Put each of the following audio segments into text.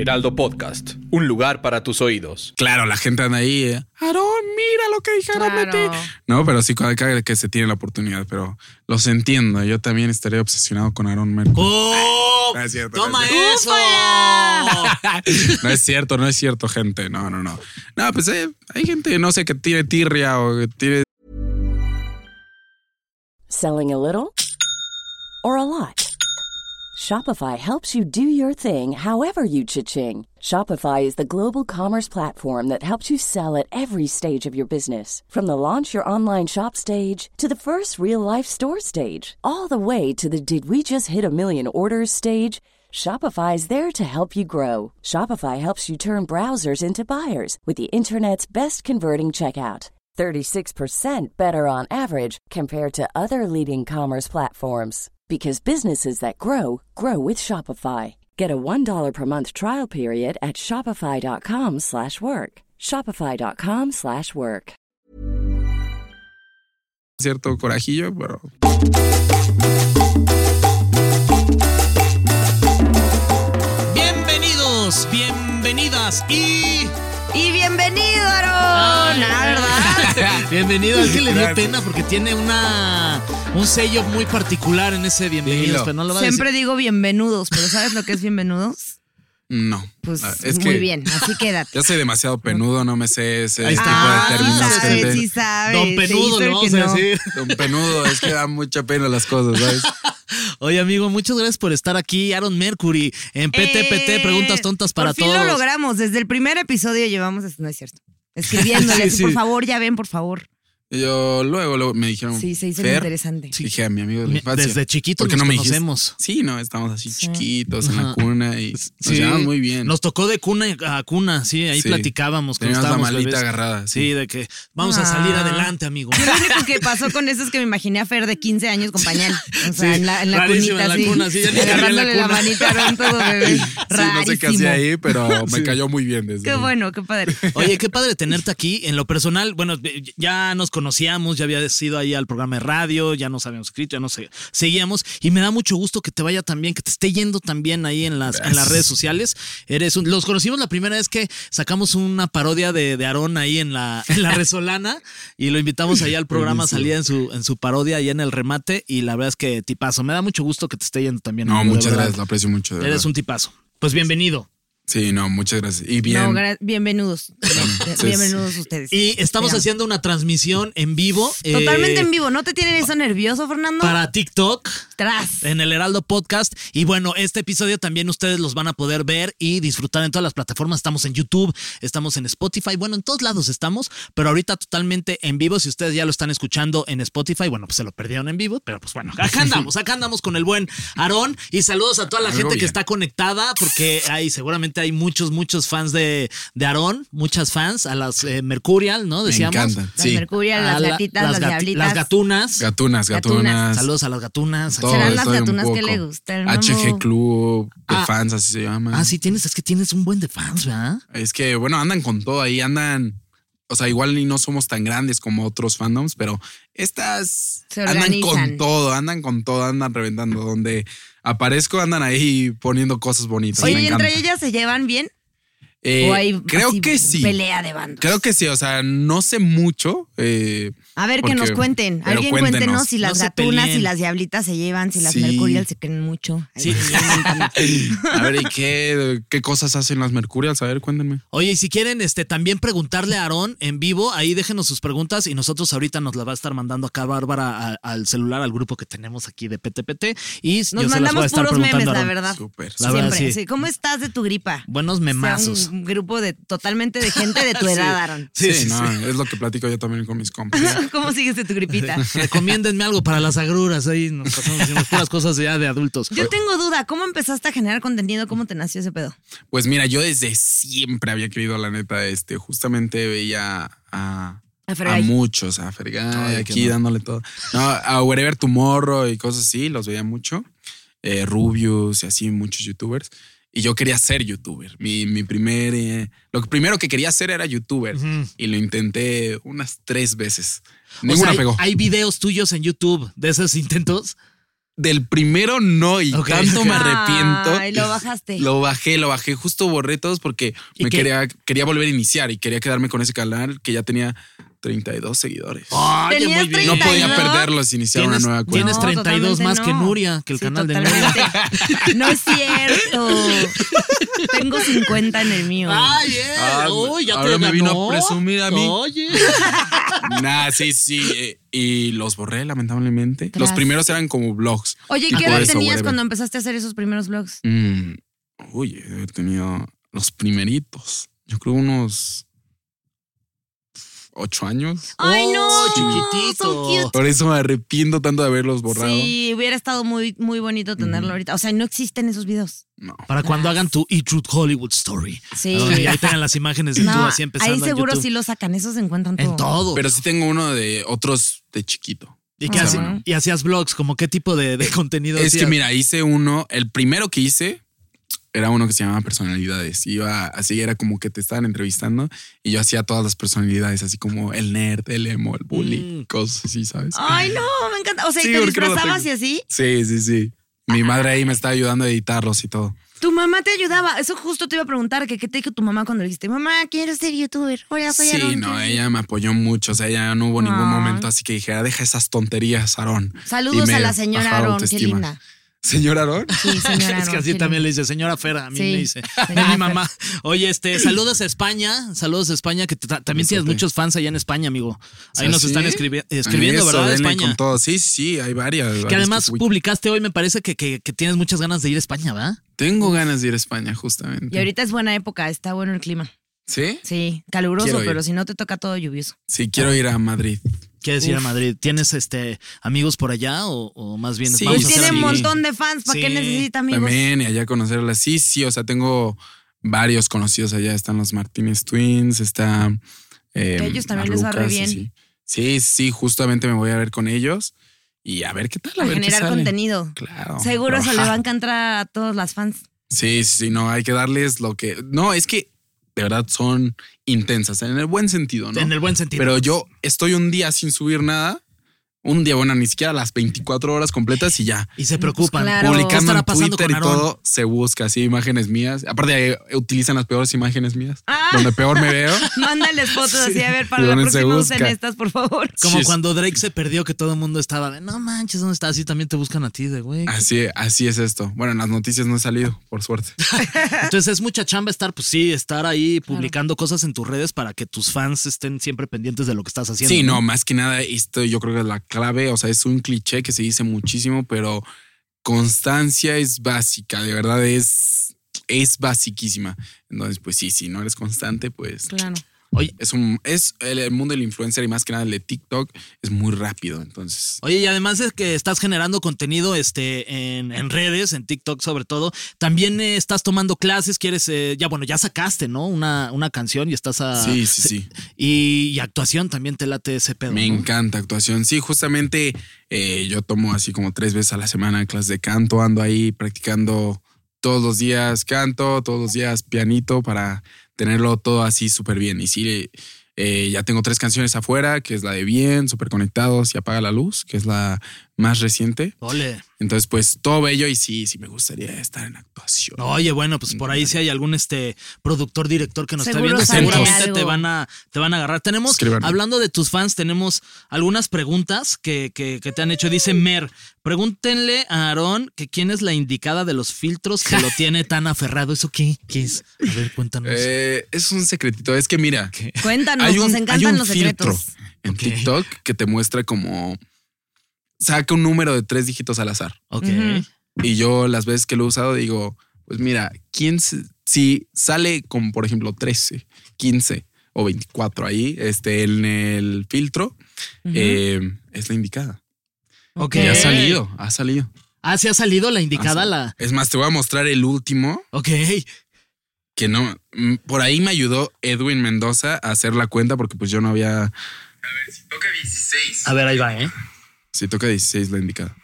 Heraldo Podcast, un lugar para tus oídos. Claro, la gente anda ahí. Aarón, mira lo que dijeron de ti. No, pero sí, cada que se tiene la oportunidad, pero los entiendo. Yo también estaría obsesionado con Aarón Mercury. ¡Oh! No es cierto. ¡Toma eso! No es cierto, gente. No. No, pues hay gente, no sé, que tiene tirria o que tiene... Selling a little or a lot? Shopify helps you do your thing however you cha-ching. Shopify is the global commerce platform that helps you sell at every stage of your business. From the launch your online shop stage to the first real-life store stage, all the way to the did we just hit a million orders stage. Shopify is there to help you grow. Shopify helps you turn browsers into buyers with the internet's best converting checkout. 36% better on average compared to other leading commerce platforms. Because businesses that grow, grow with Shopify. Get a $1 per month trial period at shopify.com/work. Shopify.com/work. Cierto corajillo, pero... Bienvenidos, bienvenidas y bienvenido, Aarón. ¿Verdad? Bienvenido. Es que le dio pena porque tiene un sello muy particular en ese bienvenidos, pero no lo va a decir. Siempre digo bienvenidos, pero ¿sabes lo que es bienvenidos? No. Pues es muy que bien, así quédate. Ya soy demasiado penudo, no me sé ese tipo está. de términos. Gente. Sí sabes. Don Penudo, lo vamos a decir. Don Penudo, es que da mucha pena las cosas, ¿sabes? Oye, amigo, muchas gracias por estar aquí. Aarón Mercury en PTPT, preguntas tontas para por fin todos. Lo logramos, desde el primer episodio llevamos, no es cierto, escribiéndole, Sí. por favor, ya ven, por favor. Yo luego me dijeron. Sí, se hizo Fer, interesante. Sí. Dije a mi amigo de la infancia. Desde chiquitos ¿por qué nos no me conocemos. dijiste? Sí, no, estamos así chiquitos en Ajá. la cuna y nos llevamos muy bien. Nos tocó de cuna a cuna, sí, ahí platicábamos. Teníamos la estábamos malita bebés. agarrada. Sí, de que vamos a salir adelante, amigo. Yo lo único que pasó con eso es que me imaginé a Fer de 15 años con pañal. O sea, Sí, en la rarísimo, cunita, en la así, cuna, sí, ya ni cabía en la agarrándole la cuna. manita a Aarón todo bebé. Sí, Rarísimo. no sé qué hacía ahí, pero me Sí. cayó muy bien desde Qué ahí. bueno, qué padre. Oye, qué padre tenerte aquí. En lo personal, bueno, ya nos conocíamos, ya había sido ahí al programa de radio, ya nos habíamos escrito, ya nos seguíamos y me da mucho gusto que te vaya tan bien, que te esté yendo tan bien ahí en las redes sociales. Los conocimos la primera vez que sacamos una parodia de Aarón ahí en la Resolana y lo invitamos ahí al programa, salía en su parodia ahí en el remate y la verdad es que tipazo. Me da mucho gusto que te esté yendo tan bien. No, amigo, muchas de verdad. gracias, lo aprecio mucho. De Eres verdad. un tipazo. Pues bienvenido. Sí, no, muchas gracias. Y bien. No, bienvenidos. Bienvenidos ustedes. Y estamos Te amo. haciendo una transmisión en vivo. Totalmente en vivo. ¿No te tienen eso nervioso, Fernando? Para TikTok. Tras. En el Heraldo Podcast. Y bueno, este episodio también ustedes los van a poder ver y disfrutar en todas las plataformas. Estamos en YouTube, estamos en Spotify. Bueno, en todos lados estamos, pero ahorita totalmente en vivo. Si ustedes ya lo están escuchando en Spotify, bueno, pues se lo perdieron en vivo, pero pues bueno, acá andamos con el buen Aarón. Y saludos a toda la gente que está conectada, porque seguramente hay muchos fans de Aarón, muchas fans, a las Mercurial, ¿no? Decíamos. Me encantan. Las Sí. Mercurial, las gatitas, las diablitas. Las gatunas. Gatunas. Saludos a las gatunas. Todo, Serán las estoy un gatunas que poco. le gustan. HG Club de fans, así se llama. Sí, es que tienes un buen de fans, ¿verdad? Es que, bueno, andan con todo ahí, o sea, igual y no somos tan grandes como otros fandoms, pero estas Se andan organizan. con todo, andan reventando. Donde aparezco, andan ahí poniendo cosas bonitas. Oye, me ¿y entre encanta. ellas se llevan bien? ¿O hay creo así que sí. pelea de bandos? Creo que sí, o sea, no sé mucho. A ver, que nos cuenten. pero Alguien cuéntenos. cuéntenos si las No se gatunas peleen. y las diablitas se llevan, si las Sí. Mercurial se creen mucho. Sí. A ver, ¿y qué cosas hacen las Mercurials? A ver, cuéntenme. Oye, y si quieren también preguntarle a Aarón en vivo, ahí déjenos sus preguntas y nosotros ahorita nos las va a estar mandando acá Bárbara al celular, al grupo que tenemos aquí de PTPT. Y Nos yo se las voy a mandamos estar puros preguntando memes, a la Aarón. verdad. Súper. La verdad, Siempre. sí. Sí. ¿Cómo estás de tu gripa? Buenos memazos. Sea un grupo totalmente de gente de tu edad, Aarón. Sí, no, es lo que platico yo también con mis compas. ¿Cómo sigues de tu gripita? Recomiéndenme algo para las agruras, ahí nos pasamos haciendo puras cosas ya de adultos. Yo tengo duda, ¿cómo empezaste a generar contenido? ¿Cómo te nació ese pedo? Pues mira, yo desde siempre había querido, la neta, justamente veía a Fergay. muchos, a Fergay, Ay, aquí qué dándole todo. No, a Wherever Tomorrow y cosas así, los veía mucho. Rubius y así, muchos youtubers. Y yo quería ser youtuber. Lo primero que quería hacer era youtuber. Y lo intenté unas 3 veces. Ninguna O sea, pegó. ¿Hay videos tuyos en YouTube de esos intentos? del primero no, y Ok, tanto ok. me arrepiento. Ay, lo bajaste. Lo bajé, justo borré todos porque ¿Y me qué? quería volver a iniciar y quería quedarme con ese canal que ya tenía 32 seguidores. Oye, Tenías muy bien. No podía 32. perderlo sin iniciar una nueva cuenta. Tienes 32 más que totalmente Nuria, que el Sí, canal de totalmente. Nuria. No es cierto. Tengo 50 en el mío. Ay, Ah, uy, ya ahora te me vino a ganó. presumir a mí. Oye. Nah, sí. Y los borré, lamentablemente. Los primeros eran como vlogs. Oye, Tipo ¿qué edad eso, tenías whatever. cuando empezaste a hacer esos primeros vlogs? Uy, he tenido los primeritos. Yo creo unos 8 años. Ay, no. Oh, chiquitito. So cute. Por eso me arrepiento tanto de haberlos borrado. Sí, hubiera estado muy, muy bonito tenerlo ahorita. O sea, no existen esos videos. No. Para cuando hagan tu E-Truth Hollywood Story. Sí. Donde ya tengan las imágenes de tú No, así empezando ahí en seguro YouTube. sí lo sacan. Esos se encuentran todo. En todo. Pero sí tengo uno de otros de chiquito. ¿Y qué Ah, hacías? bueno. Y hacías vlogs, como qué tipo de contenido Es hacías? que mira, hice uno, el primero que hice era uno que se llamaba personalidades. Iba así, era como que te estaban entrevistando y yo hacía todas las personalidades, así como el nerd, el emo, el bully, cosas así, ¿sabes? Ay, no, me encanta. O sea, Sí, ¿y te porque no lo disfrazabas tengo. y así? Sí. Mi madre ahí me estaba ayudando a editarlos y todo. Tu mamá te ayudaba. Eso justo te iba a preguntar. ¿Qué te dijo tu mamá cuando le dijiste, mamá, quiero ser youtuber? Hola, soy Sí, Aarón, no, quiero ser-". ella me apoyó mucho. O sea, ella no hubo ningún Ah. momento así que dijera, deja esas tonterías, Aarón. Saludos Y me a la señora bajaba Aarón, qué autoestima. linda. ¿Señor Aarón? Sí, señora Aarón. Es que así qué también le linda. dice, señora Fera, a mí Sí. me dice. Señora Es mi Fer. mamá. Oye, saludos a España, que también tienes Besote. muchos fans allá en España, amigo. Ahí ¿Ah, nos sí? están escribiendo, Eso, ¿verdad? De denle España. con todo. Sí, hay varias. Que además publicaste hoy, me parece que tienes muchas ganas de ir a España, ¿verdad? Tengo ganas de ir a España, justamente. Y ahorita es buena época, está bueno el clima. ¿Sí? Sí, caluroso, Quiero ir. pero si no te toca todo lluvioso. Sí, quiero ir a Madrid. ¿Quieres ir a Uf. Madrid? ¿Tienes amigos por allá o más bien Sí, vamos Él a hacer tiene un amigos? montón de fans, ¿para qué Sí, necesita amigos? También, y allá conocerlas. Sí, o sea, tengo varios conocidos allá. Están los Martínez Twins, está... Ellos también les va re Lucas, bien. Sí, justamente me voy a ver con ellos y a ver qué tal. A ver qué generar sale. contenido. Claro. Seguro se le trabajar. va a encantar a todos las fans. Sí, no, hay que darles lo que... No, es que de verdad son intensas, en el buen sentido, ¿no? En el buen sentido. Pero yo estoy un día sin subir nada. Un día, bueno, ni siquiera las 24 horas completas y ya. Y se preocupan. Pues claro. ¿Qué Publicando estará en pasando Twitter con y Aarón? todo, se busca así imágenes mías. Aparte, utilizan las peores imágenes mías. Ah. Donde peor me veo. Mándales fotos así, a ver, para la Donde se próxima usen busca. estas, por favor. Como Sí, cuando Drake se perdió, que todo el mundo estaba de, no manches, ¿dónde está? Así también te buscan a ti, de güey. Así es esto. Bueno, en las noticias no he salido, por suerte. Entonces es mucha chamba estar ahí publicando cosas en tus redes para que tus fans estén siempre pendientes de lo que estás haciendo. Sí, no, más que nada, esto yo creo que es la clave. O sea, es un cliché que se dice muchísimo, pero constancia es básica, de verdad es basiquísima. Entonces, pues sí, si no eres constante, pues Claro. Oye, el mundo del influencer y más que nada el de TikTok es muy rápido. Entonces, Oye, y además de que estás generando contenido en redes, en TikTok sobre todo, también estás tomando clases, quieres, ya sacaste, ¿no? Una canción y estás a... sí. Y actuación también te late ese pedo, Me ¿no? encanta actuación. Sí, justamente yo tomo así como 3 veces a la semana clases de canto, ando ahí practicando todos los días canto, todos los días pianito para tenerlo todo así súper bien. Y sí, ya tengo 3 canciones afuera, que es la de Bien, Súper Conectados y Apaga la Luz, que es la más reciente. Ole. Entonces, pues todo bello y sí me gustaría estar en actuación. Oye, bueno, pues por ahí si hay algún productor, director que nos Seguro está viendo, sale seguramente algo. te van a agarrar. Tenemos, Escríbanme. hablando de tus fans, tenemos algunas preguntas que te han hecho. Dice Mer, pregúntenle a Aarón que quién es la indicada de los filtros que lo tiene tan aferrado. ¿Eso qué es? A ver, cuéntanos. Es un secretito. Es que mira, Cuéntanos, hay nos un encantan los filtro secretos. en Ok. TikTok que te muestra como saca un número de 3 dígitos al azar. Ok. Ujú. Y yo las veces que lo he usado digo, pues mira, si sale como por ejemplo 13, 15 o 24 ahí, en el filtro, es la indicada. Ok. Y ha salido. Ah, ¿sí ha salido la indicada? la. Es más, te voy a mostrar el último, Ok. que no, por ahí me ayudó Edwin Mendoza a hacer la cuenta porque pues yo no había... A ver, si toca 16. A ver, ahí va, ¿eh? Si toca 16 la indicada.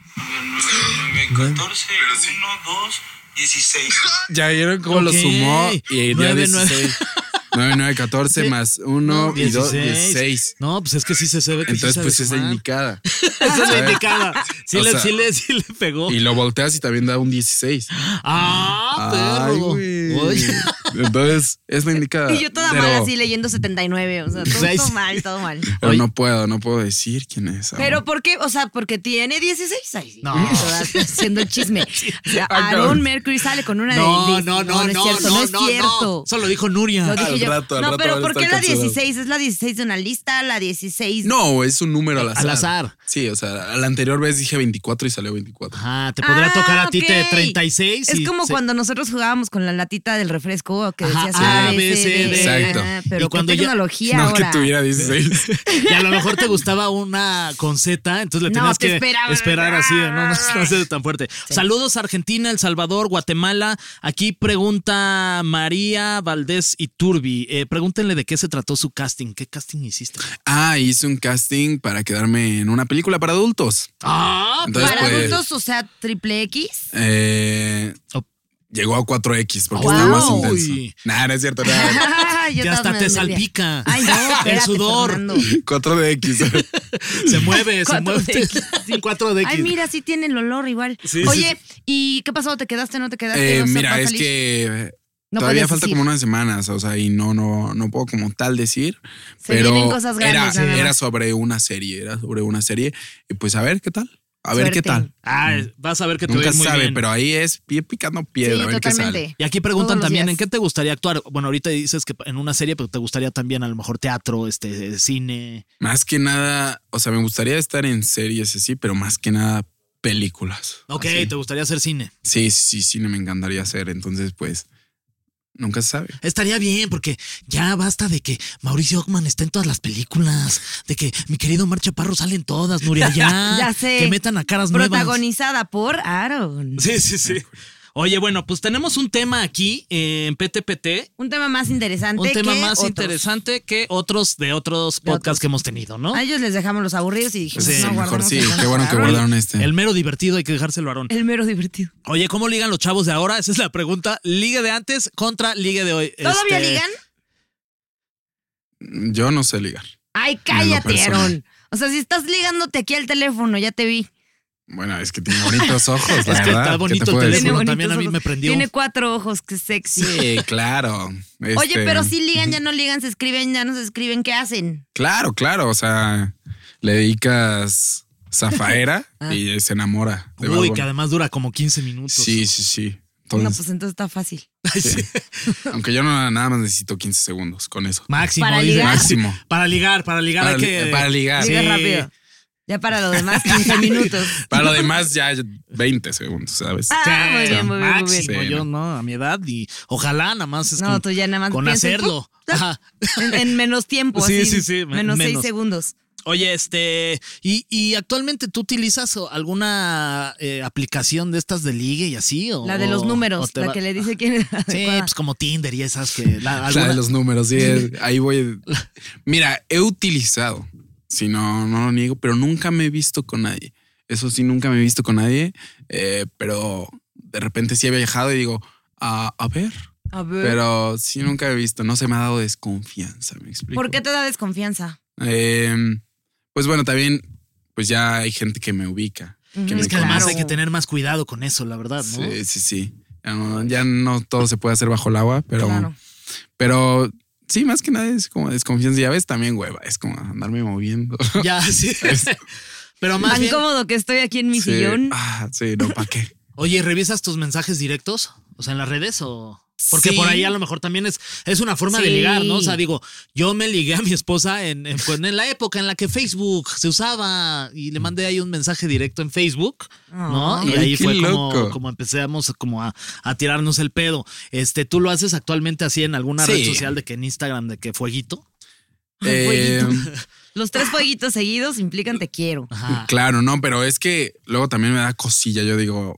9, 14, 1, 2, 16. Ya vieron cómo lo Ok. sumó y el día 9, 16. 9914 más 1 y 2, 16. No, pues es que sí se ve que Entonces, sí pues sabe es la sumar. indicada. Esa es la indicada. Sí O le, sea, sí le pegó. Y lo volteas y también da un 16. Ah, Ay, perro. güey. Oye. Entonces, es la indicada. Y yo toda pero, mal así leyendo 79. O sea, todo Seis. mal, todo mal. Pero Oye. no puedo decir quién es. Pero ¿por qué? O sea, porque tiene 16. Ay, sí. No. Todas haciendo el chisme. O sea, Ah, Aaron cabrón. Mercury sale con una No, de... no es cierto, no es cierto. Eso lo dijo Nuria. Lo dije Al yo. rato No, van pero a ¿por qué estar la cancelados. 16? ¿Es la 16 de una lista? ¿La 16? No, es un número al azar. Al azar. Sí, o sea, a la anterior vez dije 24 y salió 24. Ajá, te podría tocar a ti ok. de 36. Es y como se- cuando nosotros jugábamos con la latita del refresco que Ajá, decía A, B, C, D. Exacto. Pero Y cuando qué ya- tecnología No, ahora. que tuviera 16. Y a lo mejor te gustaba una con Z, entonces le No, tenías te que esperaba. esperar así, no ser tan fuerte. Saludos a Argentina, El Salvador, Guatemala. Aquí pregunta María Valdés Iturbi. Pregúntenle de qué se trató su casting. ¿Qué casting hiciste? Hice un casting para quedarme en una película para adultos. Ah, Entonces, Para pues, adultos, o sea, triple X. Oh. Llegó a 4X porque Wow. estaba más intenso. Uy. Nah, no es cierto, nada. Yo que hasta todas te me- salpica. Ay, no, el espérate, sudor. Fernando. 4DX. Se mueve, se 4 mueve. de X. 4 de X. Ay, mira, sí tiene el olor igual. Sí, Oye, ¿y qué pasó? ¿Te quedaste no te quedaste? ¿No se Mira, va a es salir? que No todavía puedes falta decir. como unas semanas, o sea, y no puedo como tal decir. Se pero vienen cosas grandes, nada era más. sobre una serie, y pues a ver qué tal. A ver qué Suerte. tal. Vas a ver que te va a Nunca ir muy sabe, bien. pero ahí es pie picando piedra, Sí, a ver qué sale. totalmente. Y aquí preguntan Todos los también, días. ¿en qué te gustaría actuar? Bueno, ahorita dices que en una serie, pero te gustaría también a lo mejor teatro, cine. Más que nada, o sea, me gustaría estar en series así, pero más que nada películas. Ok, así. te gustaría hacer cine. Sí, cine me encantaría hacer, entonces pues nunca se sabe. Estaría bien, porque ya basta de que Mauricio Ockman está en todas las películas, de que mi querido Omar Chaparro sale en todas, Nuria, ya. Ya sé. Que metan a caras nuevas. Protagonizada por Aaron. Sí. Oye, bueno, pues tenemos un tema aquí en PTPT. Un tema más interesante. Un tema que más otros. interesante que otros de otros podcasts otros. que hemos tenido, ¿no? A ellos les dejamos los aburridos y dijimos, Sí, no, mejor guardamos sí, el qué bueno que Aaron. guardaron este. El mero divertido hay que dejárselo a Aarón. El mero divertido. Oye, ¿cómo ligan los chavos de ahora? Esa es la pregunta. Ligue de antes contra ligue de hoy. ¿Todavía ligan? Yo no sé ligar. Ay, En lo cállate, personal. Aaron. O sea, si estás ligándote aquí al teléfono, ya te vi. Bueno, es que tiene bonitos ojos, la Es que verdad. está ¿Qué te bonito el puedo decir? teléfono. Tiene también a mí bonitos me ojos. prendió. Tiene 4 ojos, qué sexy. Sí, claro. Oye, pero si ligan, ya no ligan, se escriben, ya no se escriben, ¿qué hacen? Claro, o sea, le dedicas zafaera y se enamora. de Uy, Bad Bunny. que además dura como 15 minutos. Sí. No, Entonces, pues entonces está fácil. sí. Aunque yo nada más necesito 15 segundos con eso. Máximo. Para dice. ligar. Máximo. Para ligar Para hay que... ligar. Liga Sí. rápido. Ya para lo demás, 15 minutos. Para lo demás ya 20 segundos, ¿sabes? Ah, muy bien, muy bien, muy bien. Máximo, Sí, yo no. no, a mi edad y ojalá nada más es No, con, tú ya nada más con piensas, hacerlo. ¡pum! Ajá. En menos tiempo, Sí, así. sí, Menos 6 menos. segundos. Oye, y actualmente tú utilizas alguna aplicación de estas de ligue y así o La de los o números, te la va- que le dice quién es la Sí, adecuada. pues como Tinder y esas que La alguna- de los números, sí. Ahí voy. Mira, he utilizado, si no lo niego, pero nunca me he visto con nadie. Eso sí, nunca me he visto con nadie, pero de repente sí he viajado y digo, a ver. A ver. Pero sí nunca he visto, no se me ha dado desconfianza, me explico. ¿Por qué te da desconfianza? Pues bueno, también, pues ya hay gente que me ubica. Que me es que además Claro. hay que tener más cuidado con eso, la verdad, ¿no? Sí. Ya no todo se puede hacer bajo el agua, pero, Claro. pero sí, más que nada es como desconfianza. Ya ves, también hueva, es como andarme moviendo. Ya, sí. Pero más Tan bien, cómodo que estoy aquí en mi Sí. sillón. Sí, no, ¿para qué? oye, ¿revisas tus mensajes directos? O sea, en las redes o... Porque Sí. por ahí a lo mejor también es una forma de Sí. ligar, ¿no? O sea, digo, yo me ligué a mi esposa pues, en la época en la que Facebook se usaba y le mandé ahí un mensaje directo en Facebook, ¿no? Ay, Y ahí qué fue loco. como empezamos como a tirarnos el pedo. ¿Tú lo haces actualmente así en alguna Sí. red social de que en Instagram de que fueguito? Eh, Los 3 fueguitos seguidos implican te quiero. Ajá. claro, no, pero es que luego también me da cosilla. Yo digo,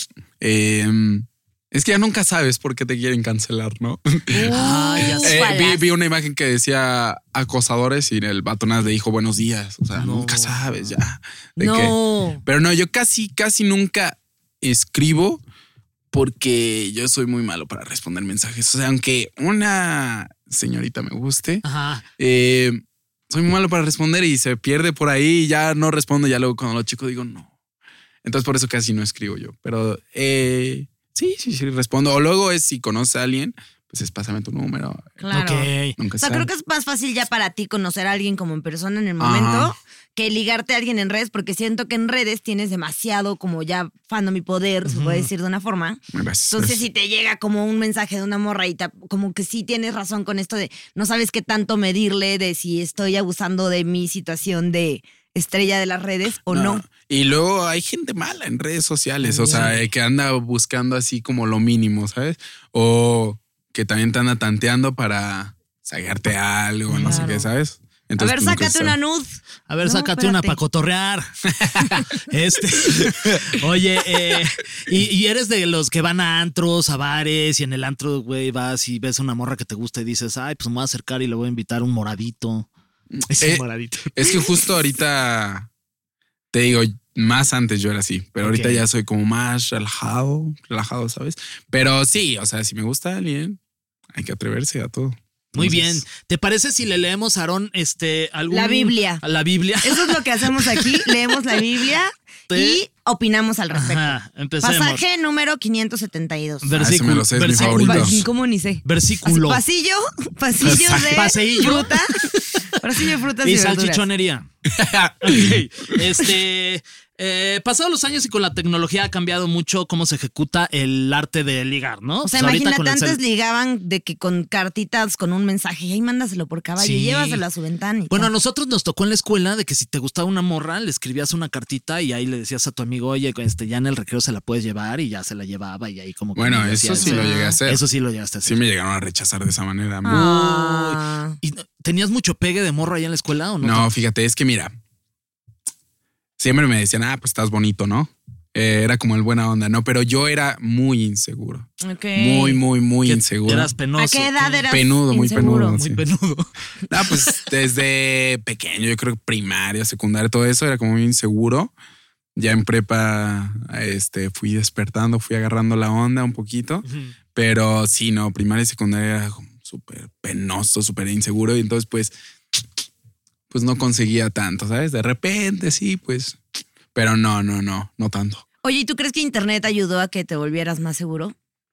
es que ya nunca sabes por qué te quieren cancelar, ¿no? Ah, ya sé. Vi una imagen que decía acosadores y el vato nada le dijo buenos días. O sea, No. nunca sabes ya. de No. qué. Pero no, yo casi nunca escribo porque yo soy muy malo para responder mensajes. O sea, aunque una señorita me guste. Ajá. Soy muy malo para responder y se pierde por ahí y ya no respondo. Ya luego cuando lo checo digo no. Entonces por eso casi no escribo yo. Pero sí, respondo. O luego es si conoces a alguien, pues es pásame tu número. Claro. Ok. Nunca O sea, sabe. creo que es más fácil ya para ti conocer a alguien como en persona en el momento Ajá. que ligarte a alguien en redes, porque siento que en redes tienes demasiado como ya fandom y poder, se puede decir de una forma. Gracias. Entonces, si te llega como un mensaje de una morra y como que sí tienes razón con esto de no sabes qué tanto medirle de si estoy abusando de mi situación de estrella de las redes o no. Y luego hay gente mala en redes sociales, o sea, que anda buscando así como lo mínimo, ¿sabes? O que también te anda tanteando para sacarte algo, no sé Claro. qué, ¿sabes? A Entonces, ver, pues, nunca sácate se una sabe. nud. A ver, No, sácate una espérate. para cotorrear. Oye, y eres de los que van a antros, a bares, y en el antro, güey, vas y ves una morra que te gusta y dices, ay, pues me voy a acercar y le voy a invitar un moradito. Ese moradito. Es que justo ahorita, te digo, más antes yo era así, pero ahorita Ok. ya soy como más relajado, ¿sabes? Pero sí, o sea, si me gusta alguien, hay que atreverse a todo. Muy Entonces, bien. ¿Te parece si le leemos a Aarón algún... La Biblia. La Biblia. Eso es lo que hacemos aquí. Leemos la Biblia y opinamos al respecto. Ajá, empecemos. Pasaje número 572. ese me lo sé, es mi versículo. favorito. ¿Cómo ni sé? Versículo. Pasillo de Paseillo. fruta. Pasillo de frutas y Y verduras. salchichonería. Ok. Pasados los años y con la tecnología ha cambiado mucho cómo se ejecuta el arte de ligar, ¿no? O sea, Pues ahorita imagínate, con el antes cel- ligaban de que con cartitas, con un mensaje, y ahí mándaselo por caballo, Sí. y llévaselo a su ventana. y Bueno, a tal. nosotros nos tocó en la escuela de que si te gustaba una morra, le escribías una cartita y ahí le decías a tu amigo, oye, ya en el recreo se la puedes llevar, y ya se la llevaba y ahí como que Bueno, medio eso hacía sí lo llegué a hacer. Eso sí lo llegaste a hacer. Sí me llegaron a rechazar de esa manera. Ah. ¿Y tenías mucho pegue de morro allá en la escuela o no? No, fíjate, es que mira, siempre me decían, pues estás bonito, ¿no? Era como el buena onda, ¿no? Pero yo era muy inseguro. Ok. Muy Que inseguro. Eras penoso. ¿A qué edad ¿qué? eras Penudo, muy inseguro? penudo. Muy sí. penudo. No, pues desde pequeño, yo creo que primaria, secundaria, todo eso era como muy inseguro. Ya en prepa, fui despertando, fui agarrando la onda un poquito. Pero sí, no, primaria y secundaria era como súper penoso, súper inseguro. Y entonces, pues no conseguía tanto, ¿sabes? De repente, sí, pues. Pero no tanto. Oye, ¿y tú crees que internet ayudó a que te volvieras más seguro?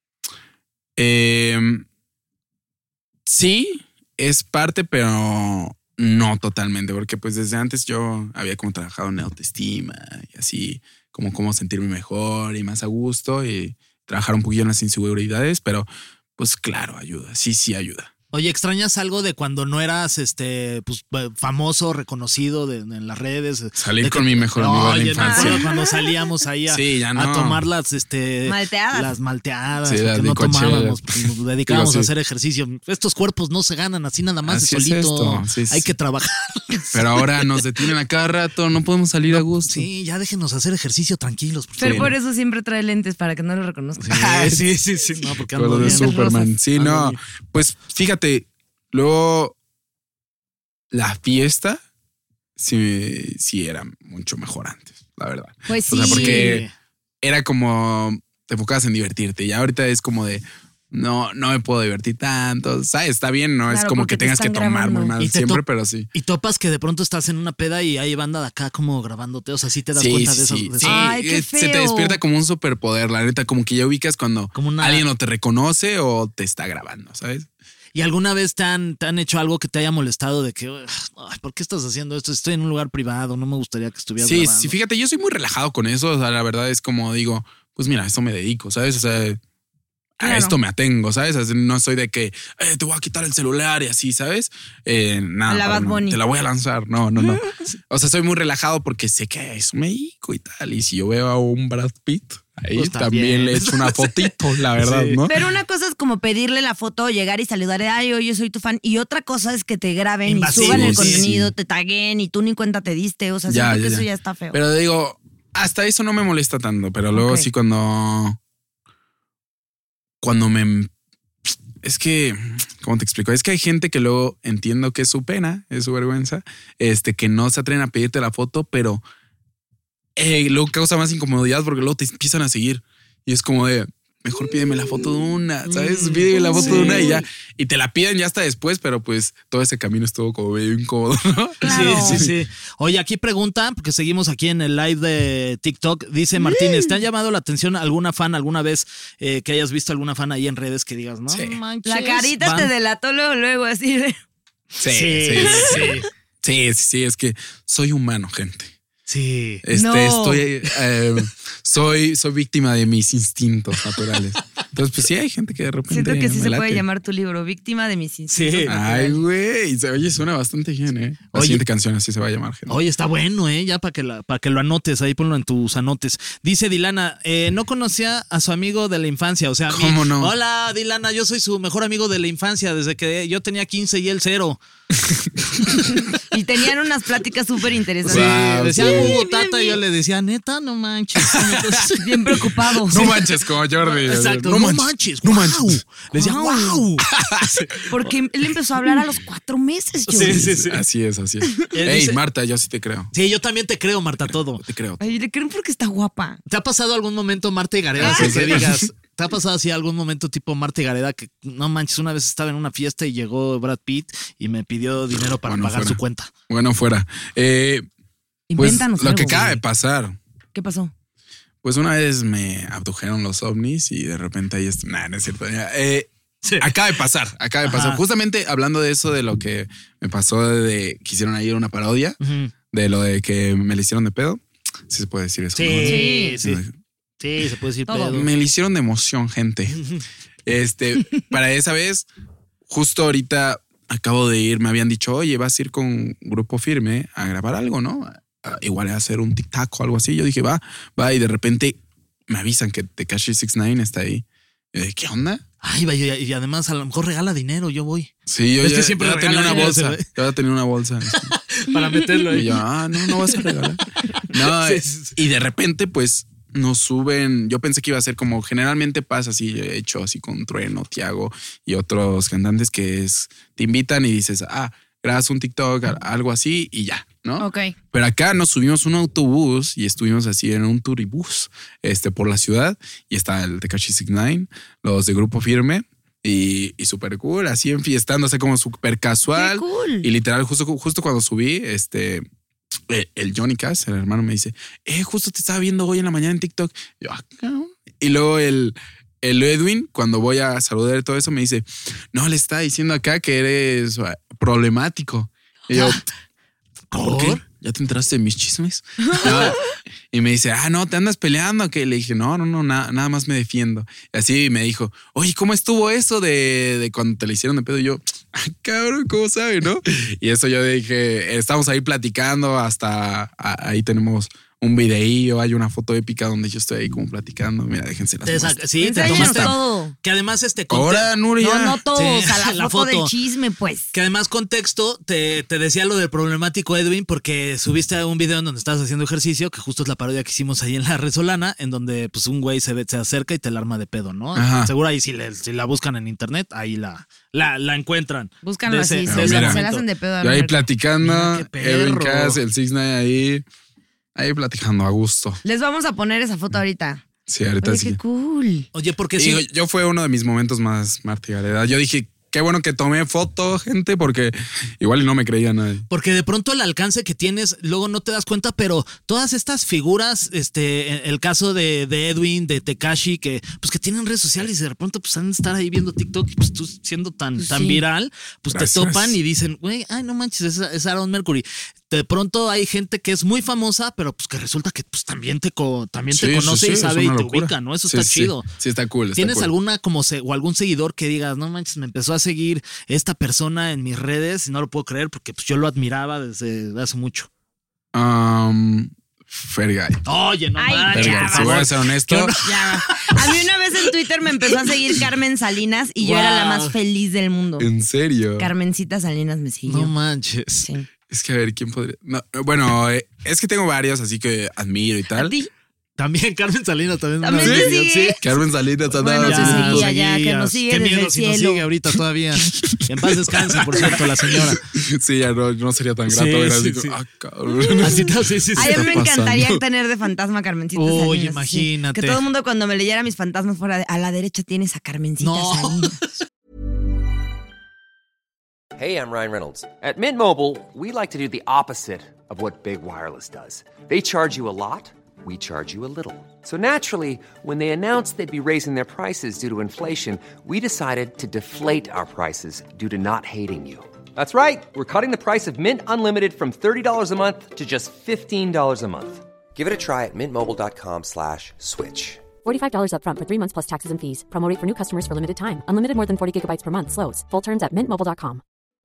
Sí, es parte, pero no totalmente, porque pues desde antes yo había como trabajado en autoestima y así, como cómo sentirme mejor y más a gusto y trabajar un poquillo en las inseguridades, pero pues claro, ayuda, sí ayuda. Oye, ¿extrañas algo de cuando no eras pues famoso, reconocido en las redes? Salir De con mi mejor amigo de la Oye, infancia. no, cuando salíamos ahí Sí, ya no. a tomar las Malteadas. las malteadas, Sí, que las no licuacheras. tomábamos, pues, nos dedicábamos Digo, a sí. hacer ejercicio. Estos cuerpos no se ganan así nada más Así de es solito. esto, sí, sí. Hay que trabajar. Pero ahora nos detienen a cada rato, no podemos salir a gusto. Sí, ya déjenos hacer ejercicio tranquilos. Por Pero favor. por eso siempre trae lentes para que no lo reconozcan. Sí. No, porque Con ando lo de bien. Superman. Sí, Ando no. bien. Pues fíjate, luego la fiesta sí era mucho mejor antes, la verdad. Pues O sea, sí. porque era como te enfocabas en divertirte y ahorita es como de no me puedo divertir tanto, ¿sabes? Está bien, no es Claro, como porque que te tengas que están tomar muy grabando. mal Y te siempre, pero sí. Y topas que de pronto estás en una peda y hay banda de acá como grabándote. O sea, sí te das Sí, cuenta de sí, eso. sí. Ay, qué Se te feo. despierta como un superpoder, la neta, como que ya ubicas cuando Como una- alguien o te reconoce o te está grabando, ¿sabes? ¿Y alguna vez te han hecho algo que te haya molestado de que, ay, ¿por qué estás haciendo esto? Estoy en un lugar privado, no me gustaría que estuvieras Sí, grabando. sí, fíjate, yo soy muy relajado con eso. O sea, la verdad es como digo, pues mira, a esto me dedico, ¿sabes? O sea, Claro. a esto me atengo, ¿sabes? O sea, no soy de que te voy a quitar el celular y así, ¿sabes? Nada. A la Bad no, Bunny. te la voy a lanzar. No. O sea, soy muy relajado porque sé que a eso me dedico y tal. Y si yo veo a un Brad Pitt, ahí Pues también también. le echo una fotito, la verdad, Sí. ¿no? Pero una cosa es como pedirle la foto, llegar y saludar, ay, oye, soy tu fan. Y otra cosa es que te graben Invasivo, y suban el sí. contenido, te taguen y tú ni cuenta te diste. O sea, Ya, siento ya, que ya. eso ya está feo. Pero digo, hasta eso no me molesta tanto, pero luego Ok. sí cuando me... Es que, ¿cómo te explico? Es que hay gente que luego entiendo que es su pena, es su vergüenza, que no se atreven a pedirte la foto, pero luego causa más incomodidad porque luego te empiezan a seguir. Y es como de, mejor pídeme la foto de una, ¿sabes? Pídeme la foto de una y ya. Y te la piden ya hasta después, pero pues todo ese camino estuvo como medio incómodo, ¿no? Claro. Sí. Oye, aquí preguntan, porque seguimos aquí en el live de TikTok. Dice Martínez, ¿te ha llamado la atención alguna fan alguna vez que hayas visto alguna fan ahí en redes que digas, no Sí. manches? La carita van? te delató luego, así de... Sí, es que soy humano, gente. Sí. No. Soy víctima de mis instintos naturales. Entonces, pues sí, hay gente que de repente. Siento que sí me se late. puede llamar tu libro, Víctima de mis instintos. Sí. Ay, güey. Oye, suena bastante bien, ¿eh? La Oye. siguiente canción así se va a llamar, gente. Oye, está bueno, ya para que lo anotes, ahí ponlo en tus anotes. Dice Dilana, no conocía a su amigo de la infancia, o sea, a mí. ¿Cómo no? Hola, Dilana, yo soy su mejor amigo de la infancia, desde que yo tenía 15 y él 0. Y tenían unas pláticas súper interesantes. Wow, decía sí. Hugo Tata y yo le decía, neta, no manches. Bien preocupado. No manches, como Jordi. Exacto, No no manches. manches, No wow. manches. Le decía, wow. Porque él empezó a hablar a los 4 meses, Jordi. Sí. Así es. Ey, dice- Marta, yo sí te creo. Sí, yo también te creo, Marta, todo. Te creo. Ay, le creen porque está guapa. ¿Te ha pasado algún momento, Marta y Gareda, así que digas, ¿te ha pasado así algún momento tipo Marta y Gareda que no manches, una vez estaba en una fiesta y llegó Brad Pitt y me pidió dinero para Bueno, pagar fuera. su cuenta? Bueno, fuera. Pues Invéntanos lo algo, que acaba güey. de pasar. ¿Qué pasó? Pues una vez me abdujeron los ovnis y de repente ahí está. Nah, no es cierto. Ya, Sí. acaba de pasar. Ajá. Justamente hablando de eso, de lo que me pasó de que hicieron ayer una parodia, Ujú. de lo de que me le hicieron de pedo. Sí se puede decir eso. Sí, ¿no? sí, se puede decir Todo. pedo. Me le hicieron de emoción, gente. Para esa vez, justo ahorita acabo de ir, me habían dicho, oye, vas a ir con Grupo Firme a grabar algo, ¿no? Igual a hacer un TikTok o algo así. Yo dije, va, y de repente me avisan que Tekashi 69 está ahí. Yo dije, ¿qué onda? Ay, vaya, y además a lo mejor regala dinero, yo voy. Sí, yo Es que ya, siempre ya tenía regala una dinero bolsa. ese, Yo ya tenía una bolsa. Para meterlo Y ahí. yo, no vas a regalar. No, Sí, sí. y de repente, pues, nos suben. Yo pensé que iba a ser como generalmente pasa así, hecho así con Trueno, Tiago y otros cantantes que te invitan y dices, grabas un TikTok, algo así y ya, ¿no? Ok. Pero acá nos subimos un autobús y estuvimos así en un turibús por la ciudad y está el Tekashi 69, los de Grupo Firme y súper cool, así enfiestándose como súper casual. Qué cool. Y literal, justo cuando subí, el Johnny Cass, el hermano, me dice, justo te estaba viendo hoy en la mañana en TikTok. Y yo, cabrón. Y luego el Edwin, cuando voy a saludar y todo eso, me dice, no, le está diciendo acá que eres problemático. Y yo, ¿por qué? ¿Ya te enteraste de mis chismes? No. Y me dice, no, ¿te andas peleando? Que le dije, no, nada más me defiendo. Y así me dijo, oye, ¿cómo estuvo eso de cuando te le hicieron de pedo? Y yo, cabrón, ¿cómo sabe, no? Y eso yo dije, estamos ahí platicando hasta ahí tenemos un videío, hay una foto épica donde yo estoy ahí como platicando. Mira, déjense las muestro. Sí, te Enséñanos tomaste. todo. Que además Ahora, Nuria. No todo. Sí, O sea, la foto del chisme, pues. Que además contexto, te decía lo del problemático Edwin, porque subiste un video en donde estabas haciendo ejercicio, que justo es la parodia que hicimos ahí en la Resolana, en donde pues un güey se acerca y te la arma de pedo, ¿no? Ajá. Seguro ahí si la buscan en internet, ahí la encuentran. Búscanlo De ese- así. de Se ese la momento. hacen de pedo. a Yo ahí ver. platicando, Mira qué Edwin perro. Cass, el 69 ahí platicando a gusto. Les vamos a poner esa foto ahorita. Sí, ahorita Oye, sí. qué cool. Oye, porque Y sí. yo fue uno de mis momentos más martigareda. Yo dije, qué bueno que tomé foto, gente, porque igual no me creía nadie. Porque de pronto el alcance que tienes, luego no te das cuenta, pero todas estas figuras, el caso de Edwin, de Tekashi, que pues que tienen redes sociales y de pronto pues han de estar ahí viendo TikTok y pues tú siendo tan Sí. viral, pues Gracias. te topan y dicen, güey, ay, no manches, es Aaron Mercury. De pronto hay gente que es muy famosa, pero pues que resulta que pues también te conoce y es sabe y una te locura. ubica, ¿no? Eso Sí, está sí. chido. Sí, está cool. está ¿Tienes cool. alguna o algún seguidor que digas, no manches, me empezó a seguir esta persona en mis redes y no lo puedo creer porque pues yo lo admiraba desde hace mucho? Fergay. Oye, no Ay, manches, Fergay, por si voy favor. a ser honesto. Qué honor. Ya. A mí una vez en Twitter me empezó a seguir Carmen Salinas y yo era la Wow. más feliz del mundo. ¿En serio? Carmencita Salinas me siguió. No manches. Sí. Es que a ver, ¿quién podría? No, bueno, es que tengo varios, así que admiro y ¿A tal. ti? También Carmen Salinas también. ¿También una te vez, sigue? sí. Carmen Salinas Bueno, andaba sí, así, seguía ya, que nos sigue Qué desde miedo el si nos cielo. sigue ahorita todavía. En paz descanse, por cierto, la señora. Sí, ya no sería tan grato Sí, ver sí, así. sí. Cabrón. Así sí, sí. Ay, a mí me está encantaría pasando? tener de fantasma a Carmencita Uy, Salinas. así. imagínate. Que todo el mundo cuando me leyera mis fantasmas fuera de, a la derecha tienes a Carmencita No. Salinas. Hey, I'm Ryan Reynolds. At Mint Mobile, we like to do the opposite of what Big Wireless does. They charge you a lot, we charge you a little. So naturally, when they announced they'd be raising their prices due to inflation, we decided to deflate our prices due to not hating you. That's right. We're cutting the price of Mint Unlimited from $30 a month to just $15 a month. Give it a try at mintmobile.com/switch. $45 upfront for 3 months plus taxes and fees. Promo rate for new customers for limited time. Unlimited more than 40 gigabytes per month. Slows full terms at mintmobile.com.